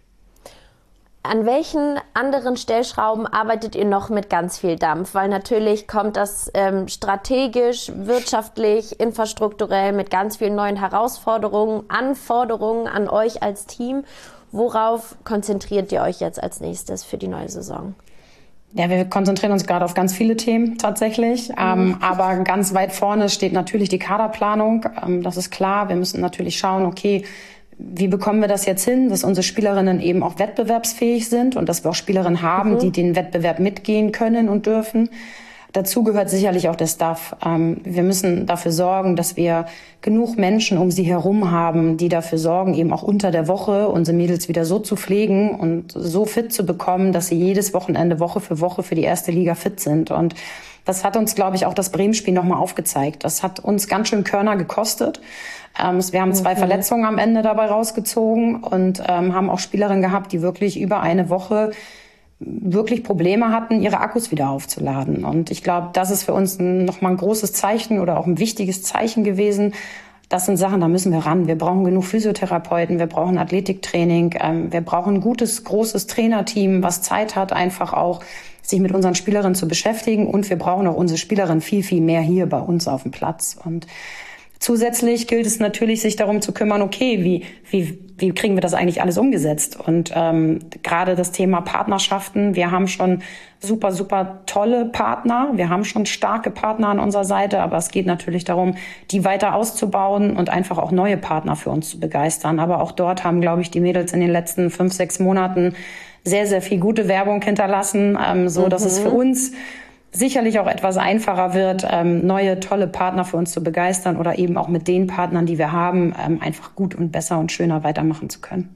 B: An welchen anderen Stellschrauben arbeitet ihr noch mit ganz viel Dampf? Weil natürlich kommt das ähm, strategisch, wirtschaftlich, infrastrukturell mit ganz vielen neuen Herausforderungen, Anforderungen an euch als Team. Worauf konzentriert ihr euch jetzt als nächstes für die neue Saison?
A: Ja, wir konzentrieren uns gerade auf ganz viele Themen tatsächlich. Mhm. Ähm, aber ganz weit vorne steht natürlich die Kaderplanung. Ähm, das ist klar. Wir müssen natürlich schauen, okay, wie bekommen wir das jetzt hin, dass unsere Spielerinnen eben auch wettbewerbsfähig sind und dass wir auch Spielerinnen haben, mhm. die den Wettbewerb mitgehen können und dürfen. Dazu gehört sicherlich auch der Staff. Wir müssen dafür sorgen, dass wir genug Menschen um sie herum haben, die dafür sorgen, eben auch unter der Woche unsere Mädels wieder so zu pflegen und so fit zu bekommen, dass sie jedes Wochenende Woche für Woche für die erste Liga fit sind. Und das hat uns, glaube ich, auch das Bremen-Spiel nochmal aufgezeigt. Das hat uns ganz schön Körner gekostet. Wir haben zwei mhm. Verletzungen am Ende dabei rausgezogen und haben auch Spielerinnen gehabt, die wirklich über eine Woche wirklich Probleme hatten, ihre Akkus wieder aufzuladen. Und ich glaube, das ist für uns nochmal ein großes Zeichen oder auch ein wichtiges Zeichen gewesen. Das sind Sachen, da müssen wir ran. Wir brauchen genug Physiotherapeuten, wir brauchen Athletiktraining, ähm, wir brauchen ein gutes, großes Trainerteam, was Zeit hat, einfach auch sich mit unseren Spielerinnen zu beschäftigen. Und wir brauchen auch unsere Spielerinnen viel, viel mehr hier bei uns auf dem Platz. Und zusätzlich gilt es natürlich, sich darum zu kümmern, okay, wie, wie, wie kriegen wir das eigentlich alles umgesetzt? Und ähm, gerade das Thema Partnerschaften, wir haben schon super, super tolle Partner, wir haben schon starke Partner an unserer Seite, aber es geht natürlich darum, die weiter auszubauen und einfach auch neue Partner für uns zu begeistern. Aber auch dort haben, glaube ich, die Mädels in den letzten fünf, sechs Monaten sehr, sehr viel gute Werbung hinterlassen, ähm, so dass mhm. es für uns sicherlich auch etwas einfacher wird, ähm, neue, tolle Partner für uns zu begeistern oder eben auch mit den Partnern, die wir haben, ähm, einfach gut und besser und schöner weitermachen zu können.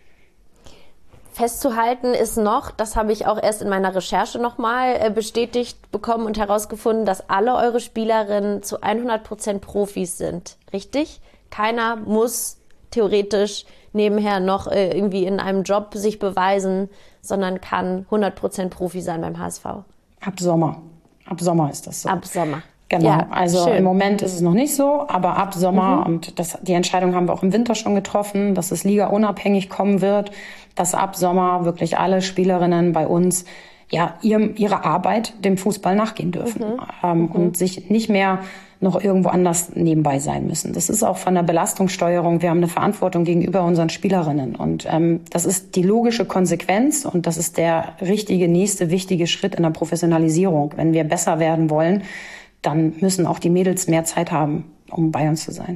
B: Festzuhalten ist noch, das habe ich auch erst in meiner Recherche nochmal äh, bestätigt bekommen und herausgefunden, dass alle eure Spielerinnen zu hundert Prozent Profis sind. Richtig? Keiner muss theoretisch nebenher noch äh, irgendwie in einem Job sich beweisen, sondern kann hundert Prozent Profi sein beim H S V.
A: Ab Sommer. Ab Sommer ist das so.
B: Ab Sommer.
A: Genau. Ja, also schön. Im Moment ist es noch nicht so, aber ab Sommer, mhm. und das, die Entscheidung haben wir auch im Winter schon getroffen, dass es ligaunabhängig kommen wird, dass ab Sommer wirklich alle Spielerinnen bei uns ja ihrem, ihrer Arbeit dem Fußball nachgehen dürfen mhm. Ähm, mhm. und sich nicht mehr noch irgendwo anders nebenbei sein müssen. Das ist auch von der Belastungssteuerung. Wir haben eine Verantwortung gegenüber unseren Spielerinnen. Und ähm, das ist die logische Konsequenz und das ist der richtige, nächste, wichtige Schritt in der Professionalisierung. Wenn wir besser werden wollen, dann müssen auch die Mädels mehr Zeit haben, um bei uns zu sein.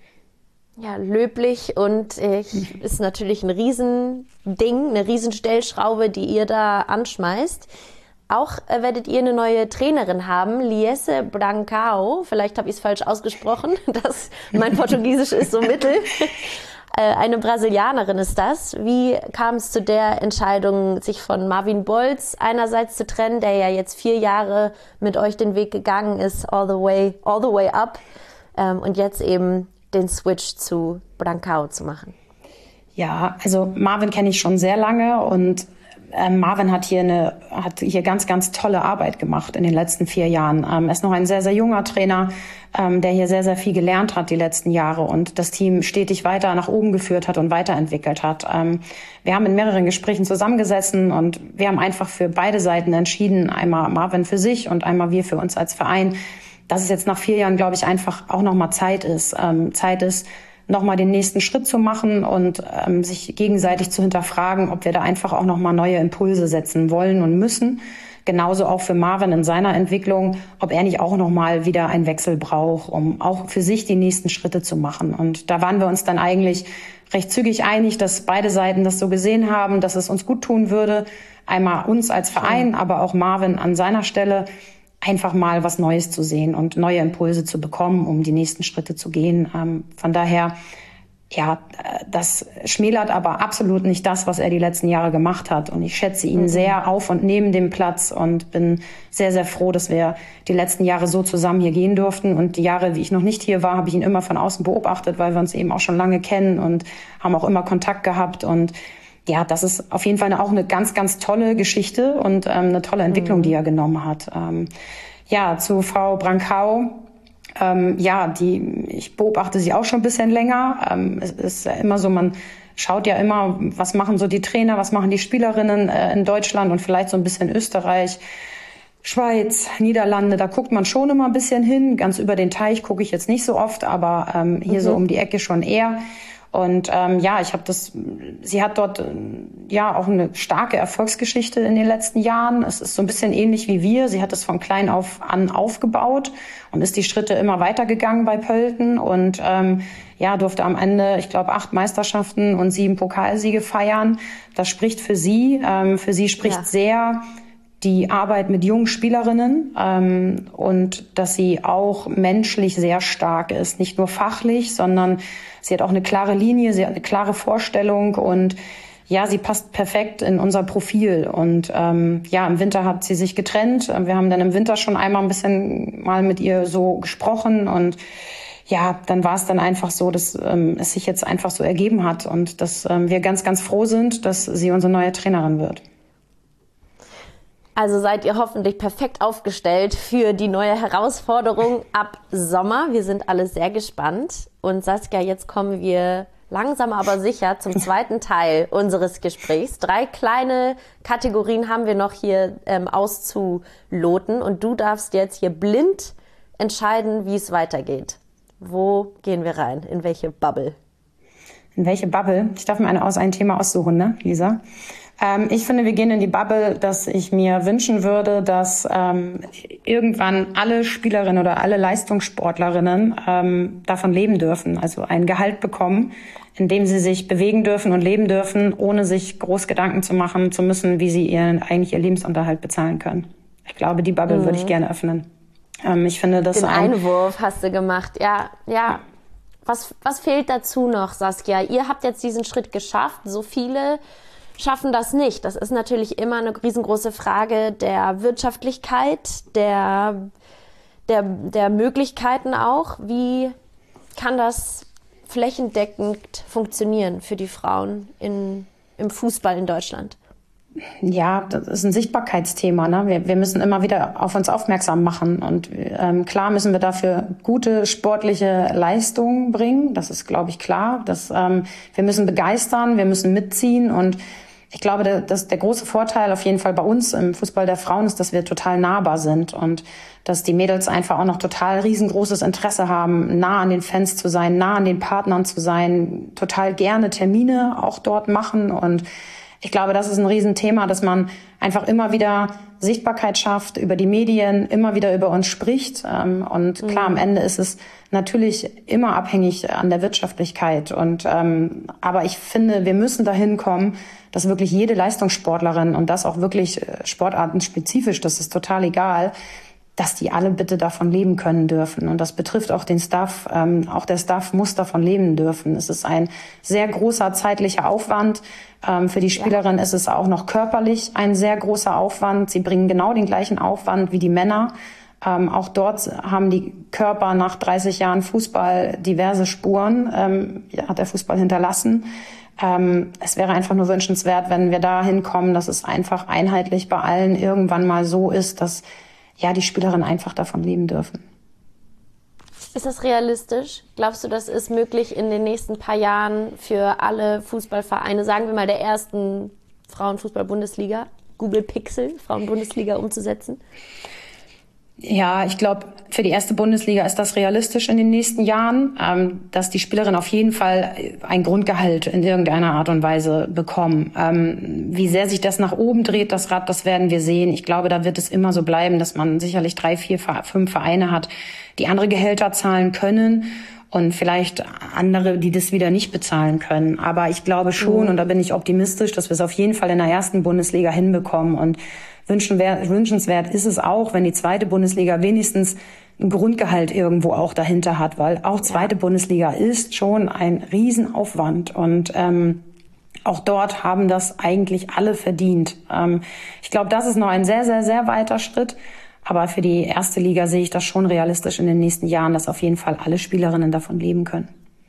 B: Ja, löblich und äh, ist natürlich ein Riesending, eine Riesenstellschraube, die ihr da anschmeißt. Auch äh, werdet ihr eine neue Trainerin haben, Liesse Brancao. Vielleicht habe ich es falsch ausgesprochen. Das, mein Portugiesisch ist so mittel. äh, eine Brasilianerin ist das. Wie kam es zu der Entscheidung, sich von Marvin Bolz einerseits zu trennen, der ja jetzt vier Jahre mit euch den Weg gegangen ist, all the way, all the way up, ähm, und jetzt eben den Switch zu Brancao zu machen?
A: Ja, also Marvin kenne ich schon sehr lange und Ähm, Marvin hat hier eine, hat hier ganz, ganz tolle Arbeit gemacht in den letzten vier Jahren. Ähm, er ist noch ein sehr, sehr junger Trainer, ähm, der hier sehr, sehr viel gelernt hat die letzten Jahre und das Team stetig weiter nach oben geführt hat und weiterentwickelt hat. Ähm, wir haben in mehreren Gesprächen zusammengesessen und wir haben einfach für beide Seiten entschieden, einmal Marvin für sich und einmal wir für uns als Verein, dass es jetzt nach vier Jahren, glaube ich, einfach auch nochmal Zeit ist. Ähm, Zeit ist, nochmal den nächsten Schritt zu machen und ähm, sich gegenseitig zu hinterfragen, ob wir da einfach auch nochmal neue Impulse setzen wollen und müssen. Genauso auch für Marvin in seiner Entwicklung, ob er nicht auch nochmal wieder einen Wechsel braucht, um auch für sich die nächsten Schritte zu machen. Und da waren wir uns dann eigentlich recht zügig einig, dass beide Seiten das so gesehen haben, dass es uns gut tun würde, einmal uns als Verein, aber auch Marvin an seiner Stelle, einfach mal was Neues zu sehen und neue Impulse zu bekommen, um die nächsten Schritte zu gehen. Ähm, von daher, ja, das schmälert aber absolut nicht das, was er die letzten Jahre gemacht hat. Und ich schätze ihn mhm. sehr auf und neben dem Platz und bin sehr, sehr froh, dass wir die letzten Jahre so zusammen hier gehen durften. Und die Jahre, wie ich noch nicht hier war, habe ich ihn immer von außen beobachtet, weil wir uns eben auch schon lange kennen und haben auch immer Kontakt gehabt. Und ja, das ist auf jeden Fall eine, auch eine ganz, ganz tolle Geschichte und ähm, eine tolle Entwicklung, mhm. die er genommen hat. Ähm, ja, zu Frau Brancao. Ähm, ja, die, ich beobachte sie auch schon ein bisschen länger. Ähm, es ist ja immer so, man schaut ja immer, was machen so die Trainer, was machen die Spielerinnen äh, in Deutschland und vielleicht so ein bisschen Österreich, Schweiz, Niederlande. Da guckt man schon immer ein bisschen hin. Ganz über den Teich gucke ich jetzt nicht so oft, aber ähm, hier mhm. so um die Ecke schon eher. Und ähm, ja, ich habe das, sie hat dort äh, ja auch eine starke Erfolgsgeschichte in den letzten Jahren. Es ist so ein bisschen ähnlich wie wir. Sie hat es von klein auf an aufgebaut und ist die Schritte immer weitergegangen bei Pölten und ähm, ja, durfte am Ende, ich glaube, acht Meisterschaften und sieben Pokalsiege feiern. Das spricht für sie. Ähm, für sie spricht ja. sehr die Arbeit mit jungen Spielerinnen ähm, und dass sie auch menschlich sehr stark ist. Nicht nur fachlich, sondern sie hat auch eine klare Linie, sie hat eine klare Vorstellung und ja, sie passt perfekt in unser Profil. Und ähm, ja, im Winter hat sie sich getrennt. Wir haben dann im Winter schon einmal ein bisschen mal mit ihr so gesprochen und ja, dann war es dann einfach so, dass ähm, es sich jetzt einfach so ergeben hat und dass ähm, wir ganz, ganz froh sind, dass sie unsere neue Trainerin wird.
B: Also seid ihr hoffentlich perfekt aufgestellt für die neue Herausforderung ab Sommer. Wir sind alle sehr gespannt. Und Saskia, jetzt kommen wir langsam aber sicher zum zweiten Teil unseres Gesprächs. Drei kleine Kategorien haben wir noch hier ähm, auszuloten. Und du darfst jetzt hier blind entscheiden, wie es weitergeht. Wo gehen wir rein? In welche Bubble?
A: In welche Bubble? Ich darf mir eine aus, ein Thema aussuchen, ne, Lisa? Ähm, ich finde, wir gehen in die Bubble, dass ich mir wünschen würde, dass ähm, irgendwann alle Spielerinnen oder alle Leistungssportlerinnen ähm, davon leben dürfen, also ein Gehalt bekommen, in dem sie sich bewegen dürfen und leben dürfen, ohne sich groß Gedanken zu machen zu müssen, wie sie ihren, eigentlich ihr Lebensunterhalt bezahlen können. Ich glaube, die Bubble mhm. würde ich gerne öffnen. Ähm, ich finde, das
B: Den
A: ein
B: Einwurf hast du gemacht, ja, ja. Was, was fehlt dazu noch, Saskia? Ihr habt jetzt diesen Schritt geschafft, so viele schaffen das nicht. Das ist natürlich immer eine riesengroße Frage der Wirtschaftlichkeit, der, der, der Möglichkeiten auch. Wie kann das flächendeckend funktionieren für die Frauen in, im Fußball in Deutschland?
A: Ja, das ist ein Sichtbarkeitsthema. Ne? Wir, wir müssen immer wieder auf uns aufmerksam machen. Und ähm, klar müssen wir dafür gute sportliche Leistungen bringen. Das ist, glaube ich, klar. Das, ähm, wir müssen begeistern, wir müssen mitziehen. Und ich glaube, der, dass der große Vorteil auf jeden Fall bei uns im Fußball der Frauen ist, dass wir total nahbar sind und dass die Mädels einfach auch noch total riesengroßes Interesse haben, nah an den Fans zu sein, nah an den Partnern zu sein, total gerne Termine auch dort machen. Und ich glaube, das ist ein Riesenthema, dass man einfach immer wieder Sichtbarkeit schafft über die Medien, immer wieder über uns spricht. Und klar, am Ende ist es natürlich immer abhängig an der Wirtschaftlichkeit. Und ähm, aber ich finde, wir müssen dahin kommen, dass wirklich jede Leistungssportlerin und das auch wirklich sportartenspezifisch, das ist total egal, dass die alle bitte davon leben können dürfen. Und das betrifft auch den Staff. Ähm, auch der Staff muss davon leben dürfen. Es ist ein sehr großer zeitlicher Aufwand. Ähm, für die Spielerin ist es auch noch körperlich ein sehr großer Aufwand. Sie bringen genau den gleichen Aufwand wie die Männer. Ähm, auch dort haben die Körper nach dreißig Jahren Fußball diverse Spuren, ähm, hat der Fußball hinterlassen. Ähm, es wäre einfach nur wünschenswert, wenn wir da hinkommen, dass es einfach einheitlich bei allen irgendwann mal so ist, dass ja, die Spielerinnen einfach davon leben dürfen.
B: Ist das realistisch? Glaubst du, das ist möglich in den nächsten paar Jahren für alle Fußballvereine, sagen wir mal der ersten Frauenfußball-Bundesliga, Google Pixel, Frauenbundesliga umzusetzen?
A: Ja, ich glaube, für die erste Bundesliga ist das realistisch in den nächsten Jahren, ähm, dass die Spielerinnen auf jeden Fall ein Grundgehalt in irgendeiner Art und Weise bekommen. Ähm, wie sehr sich das nach oben dreht, das Rad, das werden wir sehen. Ich glaube, da wird es immer so bleiben, dass man sicherlich drei, vier, fünf Vereine hat, die andere Gehälter zahlen können und vielleicht andere, die das wieder nicht bezahlen können. Aber ich glaube schon, mhm. und da bin ich optimistisch, dass wir es auf jeden Fall in der ersten Bundesliga hinbekommen. Und wünschenswert ist es auch, wenn die zweite Bundesliga wenigstens ein Grundgehalt irgendwo auch dahinter hat, weil auch zweite ja. Bundesliga ist schon ein Riesenaufwand und ähm, auch dort haben das eigentlich alle verdient. Ähm, ich glaube, das ist noch ein sehr, sehr, sehr weiter Schritt, aber für die erste Liga sehe ich das schon realistisch in den nächsten Jahren, dass auf jeden Fall alle Spielerinnen davon leben können.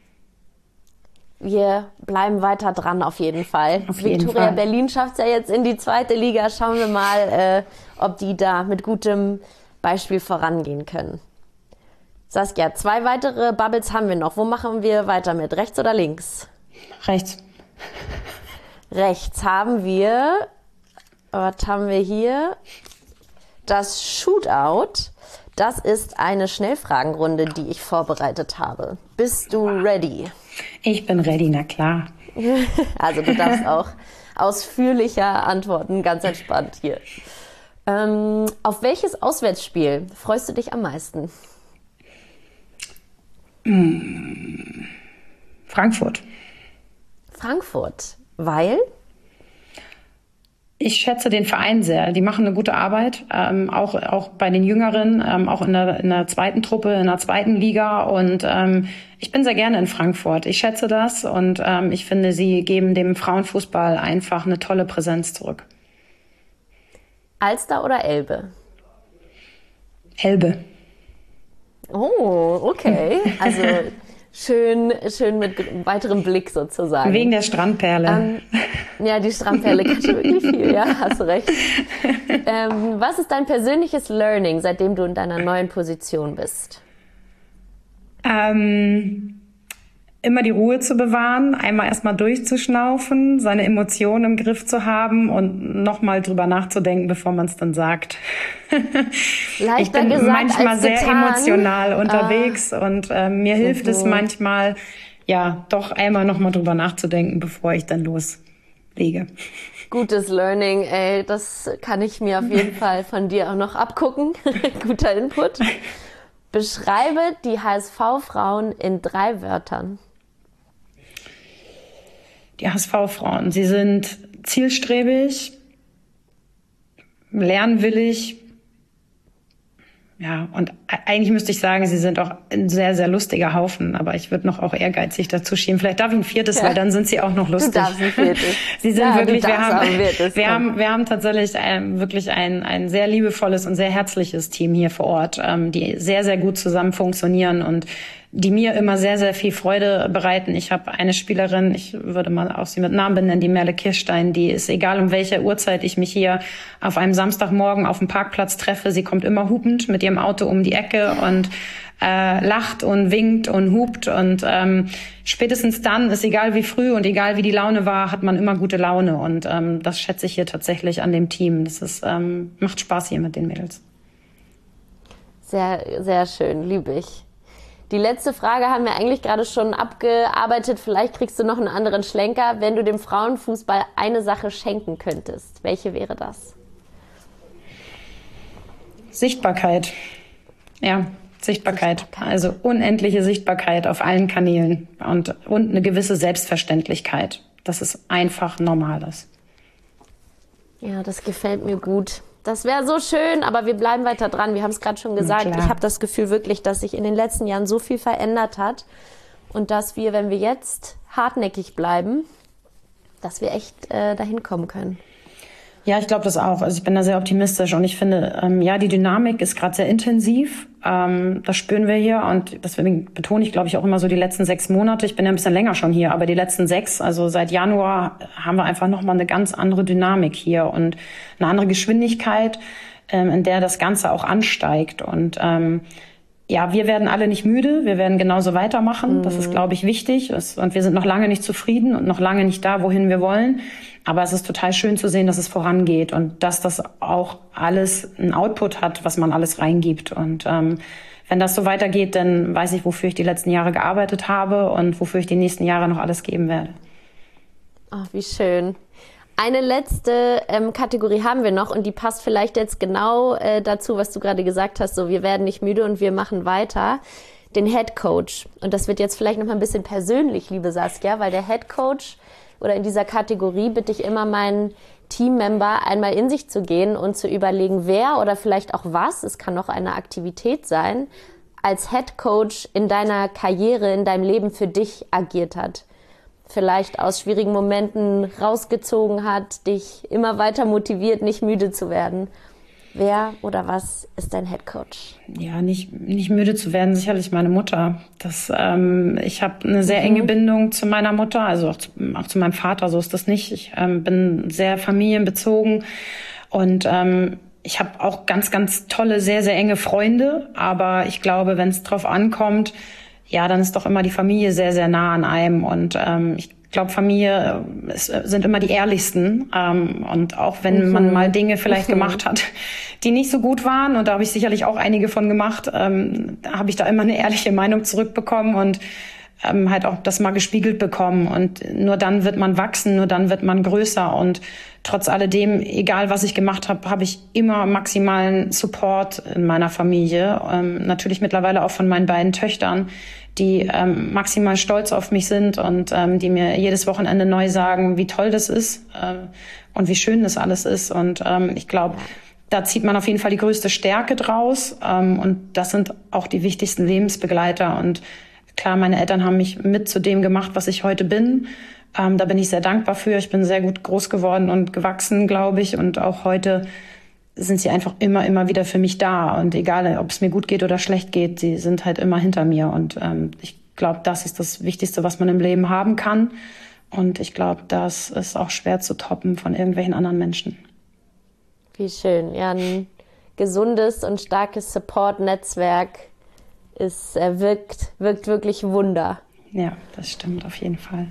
B: Wir bleiben weiter dran auf jeden Fall.
A: Auf jeden
B: Viktoria
A: Fall.
B: Berlin schafft es ja jetzt in die zweite Liga. Schauen wir mal, äh, ob die da mit gutem Beispiel vorangehen können. Saskia, zwei weitere Bubbles haben wir noch. Wo machen wir weiter mit? Rechts oder links?
A: Rechts.
B: Rechts haben wir, was haben wir hier? Das Shootout. Das ist eine Schnellfragenrunde, die ich vorbereitet habe. Bist du ready?
A: Ich bin ready, na klar.
B: Also du darfst auch ausführlicher antworten, ganz entspannt hier. Ähm, auf welches Auswärtsspiel freust du dich am meisten?
A: Frankfurt.
B: Frankfurt, weil?
A: Ich schätze den Verein sehr. Die machen eine gute Arbeit, ähm, auch, auch bei den Jüngeren, ähm, auch in der, in der zweiten Truppe, in der zweiten Liga. Und ähm, ich bin sehr gerne in Frankfurt. Ich schätze das und ähm, ich finde, sie geben dem Frauenfußball einfach eine tolle Präsenz zurück.
B: Alster oder Elbe?
A: Elbe.
B: Oh, okay. Also schön, schön mit weiterem Blick sozusagen.
A: Wegen der Strandperle.
B: Ähm, ja, die Strandperle kann schon wirklich viel, ja, hast du recht. Ähm, was ist dein persönliches Learning, seitdem du in deiner neuen Position bist?
A: Ähm, immer die Ruhe zu bewahren, einmal erstmal durchzuschnaufen, seine Emotionen im Griff zu haben und nochmal drüber nachzudenken, bevor man es dann sagt.
B: Leichter
A: ich bin
B: gesagt
A: manchmal
B: als
A: sehr
B: getan.
A: emotional unterwegs ah. und äh, mir hilft mhm. es manchmal, ja, doch einmal nochmal drüber nachzudenken, bevor ich dann loslege.
B: Gutes Learning, ey, das kann ich mir auf jeden Fall von dir auch noch abgucken. Guter Input. Beschreibe die H S V-Frauen in drei Wörtern.
A: Die H S V-Frauen, sie sind zielstrebig, lernwillig, ja, und eigentlich müsste ich sagen, sie sind auch ein sehr, sehr lustiger Haufen, aber ich würde noch auch ehrgeizig dazu schieben. Vielleicht darf ich ein viertes, ja. weil dann sind sie auch noch lustig.
B: Du darfst ein viertes.
A: Sie sind
B: ja,
A: wirklich, wir haben,
B: viertes,
A: wir haben, wir haben tatsächlich ein, wirklich ein, ein sehr liebevolles und sehr herzliches Team hier vor Ort, ähm, die sehr, sehr gut zusammen funktionieren und die mir immer sehr, sehr viel Freude bereiten. Ich habe eine Spielerin, ich würde mal auch sie mit Namen benennen, die Merle Kirstein, die ist, egal um welche Uhrzeit ich mich hier auf einem Samstagmorgen auf dem Parkplatz treffe, sie kommt immer hupend mit ihrem Auto um die Ecke und äh, lacht und winkt und hupt und ähm, spätestens dann, ist egal wie früh und egal wie die Laune war, hat man immer gute Laune und ähm, das schätze ich hier tatsächlich an dem Team. Das ist, ähm, macht Spaß hier mit den Mädels.
B: Sehr, sehr schön, liebe ich. Die letzte Frage haben wir eigentlich gerade schon abgearbeitet. Vielleicht kriegst du noch einen anderen Schlenker. Wenn du dem Frauenfußball eine Sache schenken könntest, welche wäre das?
A: Sichtbarkeit. Ja, Sichtbarkeit. Sichtbarkeit. Also unendliche Sichtbarkeit auf allen Kanälen und, und eine gewisse Selbstverständlichkeit, dass es einfach normal ist.
B: Ja, das gefällt mir gut. Das wäre so schön, aber wir bleiben weiter dran. Wir haben es gerade schon gesagt. Ich habe das Gefühl wirklich, dass sich in den letzten Jahren so viel verändert hat und dass wir, wenn wir jetzt hartnäckig bleiben, dass wir echt äh, dahin kommen können.
A: Ja, ich glaube das auch. Also ich bin da sehr optimistisch und ich finde, ähm, ja, die Dynamik ist gerade sehr intensiv. Ähm, das spüren wir hier und deswegen betone ich, glaube ich, auch immer so die letzten sechs Monate. Ich bin ja ein bisschen länger schon hier, aber die letzten sechs, also seit Januar, haben wir einfach nochmal eine ganz andere Dynamik hier und eine andere Geschwindigkeit, ähm, in der das Ganze auch ansteigt. Und ähm, ja, wir werden alle nicht müde. Wir werden genauso weitermachen. Mhm. Das ist, glaube ich, wichtig. Und wir sind noch lange nicht zufrieden und noch lange nicht da, wohin wir wollen. Aber es ist total schön zu sehen, dass es vorangeht und dass das auch alles einen Output hat, was man alles reingibt. Und ähm, wenn das so weitergeht, dann weiß ich, wofür ich die letzten Jahre gearbeitet habe und wofür ich die nächsten Jahre noch alles geben werde.
B: Ach, wie schön. Eine letzte ähm, Kategorie haben wir noch und die passt vielleicht jetzt genau äh, dazu, was du gerade gesagt hast. So, wir werden nicht müde und wir machen weiter. Den Head Coach. Und das wird jetzt vielleicht noch mal ein bisschen persönlich, liebe Saskia, weil der Head Coach oder in dieser Kategorie bitte ich immer meinen Teammember einmal in sich zu gehen und zu überlegen, wer oder vielleicht auch was, es kann auch eine Aktivität sein, als Head Coach in deiner Karriere, in deinem Leben für dich agiert hat. Vielleicht aus schwierigen Momenten rausgezogen hat, dich immer weiter motiviert, nicht müde zu werden. Wer oder was ist dein Head Coach?
A: Ja, nicht, nicht müde zu werden, sicherlich meine Mutter. Das, ähm, ich habe eine sehr mhm. enge Bindung zu meiner Mutter, also auch zu, auch zu meinem Vater, so ist das nicht. Ich ähm, bin sehr familienbezogen und ähm, ich habe auch ganz, ganz tolle, sehr, sehr enge Freunde. Aber ich glaube, wenn es drauf ankommt, ja, dann ist doch immer die Familie sehr, sehr nah an einem. Und ähm, ich Ich glaube, Familie es sind immer die ehrlichsten. Ähm, und auch wenn mhm. man mal Dinge vielleicht mhm. gemacht hat, die nicht so gut waren, und da habe ich sicherlich auch einige von gemacht, ähm, habe ich da immer eine ehrliche Meinung zurückbekommen und ähm, halt auch das mal gespiegelt bekommen. Und nur dann wird man wachsen, nur dann wird man größer. Und trotz alledem, egal was ich gemacht habe, habe ich immer maximalen Support in meiner Familie. Ähm, natürlich mittlerweile auch von meinen beiden Töchtern, die ähm, maximal stolz auf mich sind und ähm, die mir jedes Wochenende neu sagen, wie toll das ist äh, und wie schön das alles ist. Und ähm, ich glaube, da zieht man auf jeden Fall die größte Stärke draus. Ähm, und das sind auch die wichtigsten Lebensbegleiter. Und klar, meine Eltern haben mich mit zu dem gemacht, was ich heute bin. Ähm, da bin ich sehr dankbar für. Ich bin sehr gut groß geworden und gewachsen, glaube ich. Und auch heute sind sie einfach immer, immer wieder für mich da. Und egal, ob es mir gut geht oder schlecht geht, sie sind halt immer hinter mir. Und ähm, ich glaube, das ist das Wichtigste, was man im Leben haben kann. Und ich glaube, das ist auch schwer zu toppen von irgendwelchen anderen Menschen.
B: Wie schön. Ja, ein gesundes und starkes Support-Netzwerk ist, äh, wirkt, wirkt wirklich Wunder.
A: Ja, das stimmt auf jeden Fall.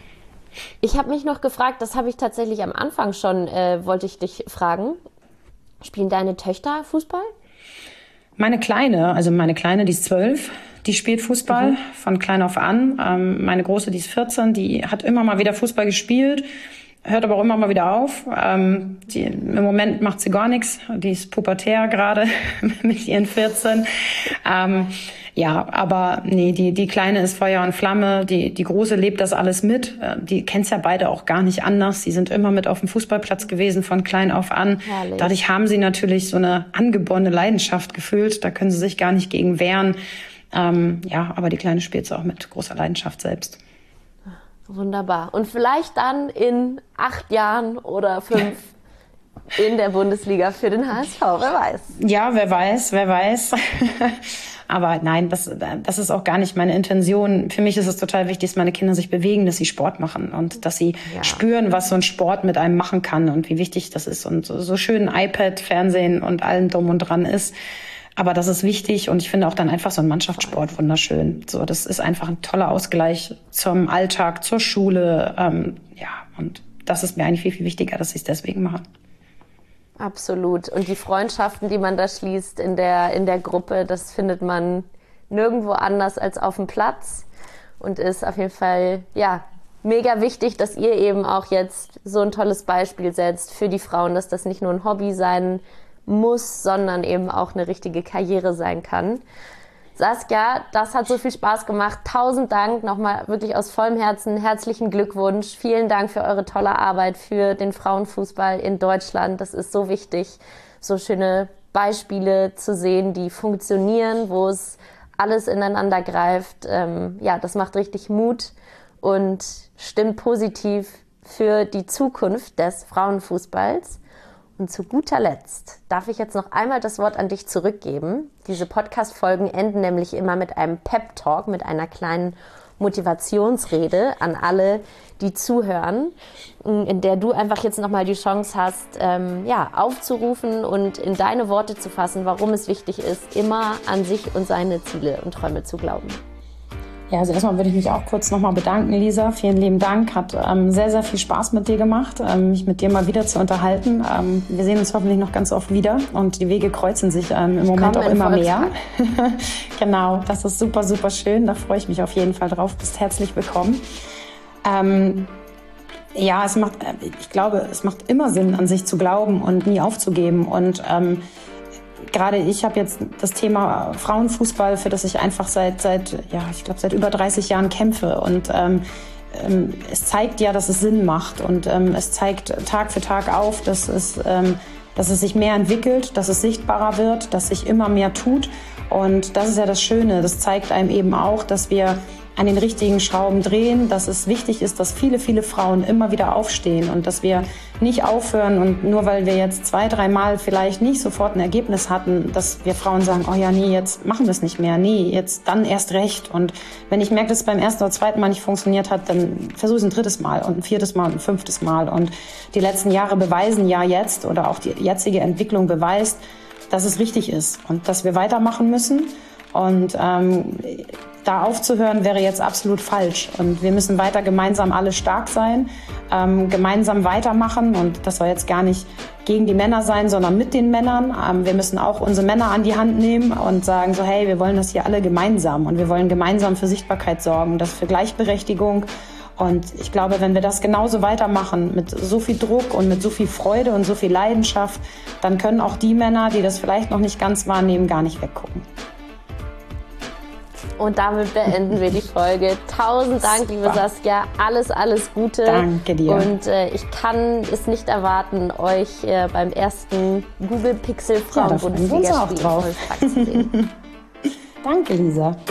B: Ich habe mich noch gefragt, das habe ich tatsächlich am Anfang schon, äh, wollte ich dich fragen. Spielen deine Töchter Fußball?
A: Meine Kleine, also meine Kleine, die ist zwölf, die spielt Fußball mhm. von klein auf an. Ähm, meine Große, die ist vierzehn, die hat immer mal wieder Fußball gespielt, hört aber auch immer mal wieder auf. Ähm, die, im Moment macht sie gar nichts, die ist pubertär gerade mit ihren vierzehn. Ähm, Ja, aber nee, die die Kleine ist Feuer und Flamme, die die Große lebt das alles mit. Die kennt's ja beide auch gar nicht anders. Die sind immer mit auf dem Fußballplatz gewesen von klein auf an. Herrlich. Dadurch haben sie natürlich so eine angeborene Leidenschaft gefühlt. Da können sie sich gar nicht gegen wehren. Ähm, ja, aber die Kleine spielt's auch mit großer Leidenschaft selbst.
B: Wunderbar. Und vielleicht dann in acht Jahren oder fünf in der Bundesliga für den H S V, wer weiß.
A: Ja, wer weiß, wer weiß. Aber nein, das, das ist auch gar nicht meine Intention. Für mich ist es total wichtig, dass meine Kinder sich bewegen, dass sie Sport machen und dass sie ja. spüren, was so ein Sport mit einem machen kann und wie wichtig das ist. Und so, so schön iPad, Fernsehen und allem drum und dran ist. Aber das ist wichtig und ich finde auch dann einfach so ein Mannschaftssport wunderschön. So, das ist einfach ein toller Ausgleich zum Alltag, zur Schule. Ähm, ja, und das ist mir eigentlich viel, viel wichtiger, dass sie es deswegen machen.
B: Absolut. Und die Freundschaften, die man da schließt in der, in der Gruppe, das findet man nirgendwo anders als auf dem Platz und ist auf jeden Fall, ja, mega wichtig, dass ihr eben auch jetzt so ein tolles Beispiel setzt für die Frauen, dass das nicht nur ein Hobby sein muss, sondern eben auch eine richtige Karriere sein kann. Saskia, das hat so viel Spaß gemacht. Tausend Dank nochmal wirklich aus vollem Herzen. Herzlichen Glückwunsch. Vielen Dank für eure tolle Arbeit für den Frauenfußball in Deutschland. Das ist so wichtig, so schöne Beispiele zu sehen, die funktionieren, wo es alles ineinander greift. Ähm, ja, das macht richtig Mut und stimmt positiv für die Zukunft des Frauenfußballs. Und zu guter Letzt darf ich jetzt noch einmal das Wort an dich zurückgeben. Diese Podcast-Folgen enden nämlich immer mit einem Pep-Talk, mit einer kleinen Motivationsrede an alle, die zuhören, in der du einfach jetzt nochmal die Chance hast, ähm, ja, aufzurufen und in deine Worte zu fassen, warum es wichtig ist, immer an sich und seine Ziele und Träume zu glauben.
A: Ja, also erstmal würde ich mich auch kurz nochmal bedanken, Lisa. Vielen lieben Dank. Hat ähm, sehr, sehr viel Spaß mit dir gemacht, ähm, mich mit dir mal wieder zu unterhalten. Ähm, wir sehen uns hoffentlich noch ganz oft wieder und die Wege kreuzen sich ähm, im Moment auch immer mehr. Genau, das ist super, super schön. Da freue ich mich auf jeden Fall drauf. Bist herzlich willkommen. Ähm, ja, es macht, ich glaube, es macht immer Sinn, an sich zu glauben und nie aufzugeben. Und ähm, gerade ich habe jetzt das Thema Frauenfußball, für das ich einfach seit, seit ja, ich glaube, seit über dreißig Jahren kämpfe. Und ähm, ähm, es zeigt ja, dass es Sinn macht. Und ähm, es zeigt Tag für Tag auf, dass es, ähm, dass es sich mehr entwickelt, dass es sichtbarer wird, dass sich immer mehr tut. Und das ist ja das Schöne. Das zeigt einem eben auch, dass wir an den richtigen Schrauben drehen, dass es wichtig ist, dass viele, viele Frauen immer wieder aufstehen und dass wir nicht aufhören und nur weil wir jetzt zwei, dreimal vielleicht nicht sofort ein Ergebnis hatten, dass wir Frauen sagen, oh ja, nee, jetzt machen wir es nicht mehr, nee, jetzt dann erst recht. Und wenn ich merke, dass es beim ersten oder zweiten Mal nicht funktioniert hat, dann versuche ich es ein drittes Mal und ein viertes Mal und ein fünftes Mal. Und die letzten Jahre beweisen ja jetzt oder auch die jetzige Entwicklung beweist, dass es richtig ist und dass wir weitermachen müssen. Und ähm, da aufzuhören wäre jetzt absolut falsch. Und wir müssen weiter gemeinsam alle stark sein, ähm, gemeinsam weitermachen. Und das soll jetzt gar nicht gegen die Männer sein, sondern mit den Männern. Ähm, wir müssen auch unsere Männer an die Hand nehmen und sagen so, hey, wir wollen das hier alle gemeinsam. Und wir wollen gemeinsam für Sichtbarkeit sorgen, das für Gleichberechtigung. Und ich glaube, wenn wir das genauso weitermachen, mit so viel Druck und mit so viel Freude und so viel Leidenschaft, dann können auch die Männer, die das vielleicht noch nicht ganz wahrnehmen, gar nicht weggucken.
B: Und damit beenden wir die Folge. Tausend Dank, Super. liebe Saskia. Alles, alles Gute.
A: Danke dir.
B: Und äh, ich kann es nicht erwarten, euch äh, beim ersten Google Pixel Frauen Bundesliga-Spiel
A: zu sehen.
B: Danke,
A: Lisa.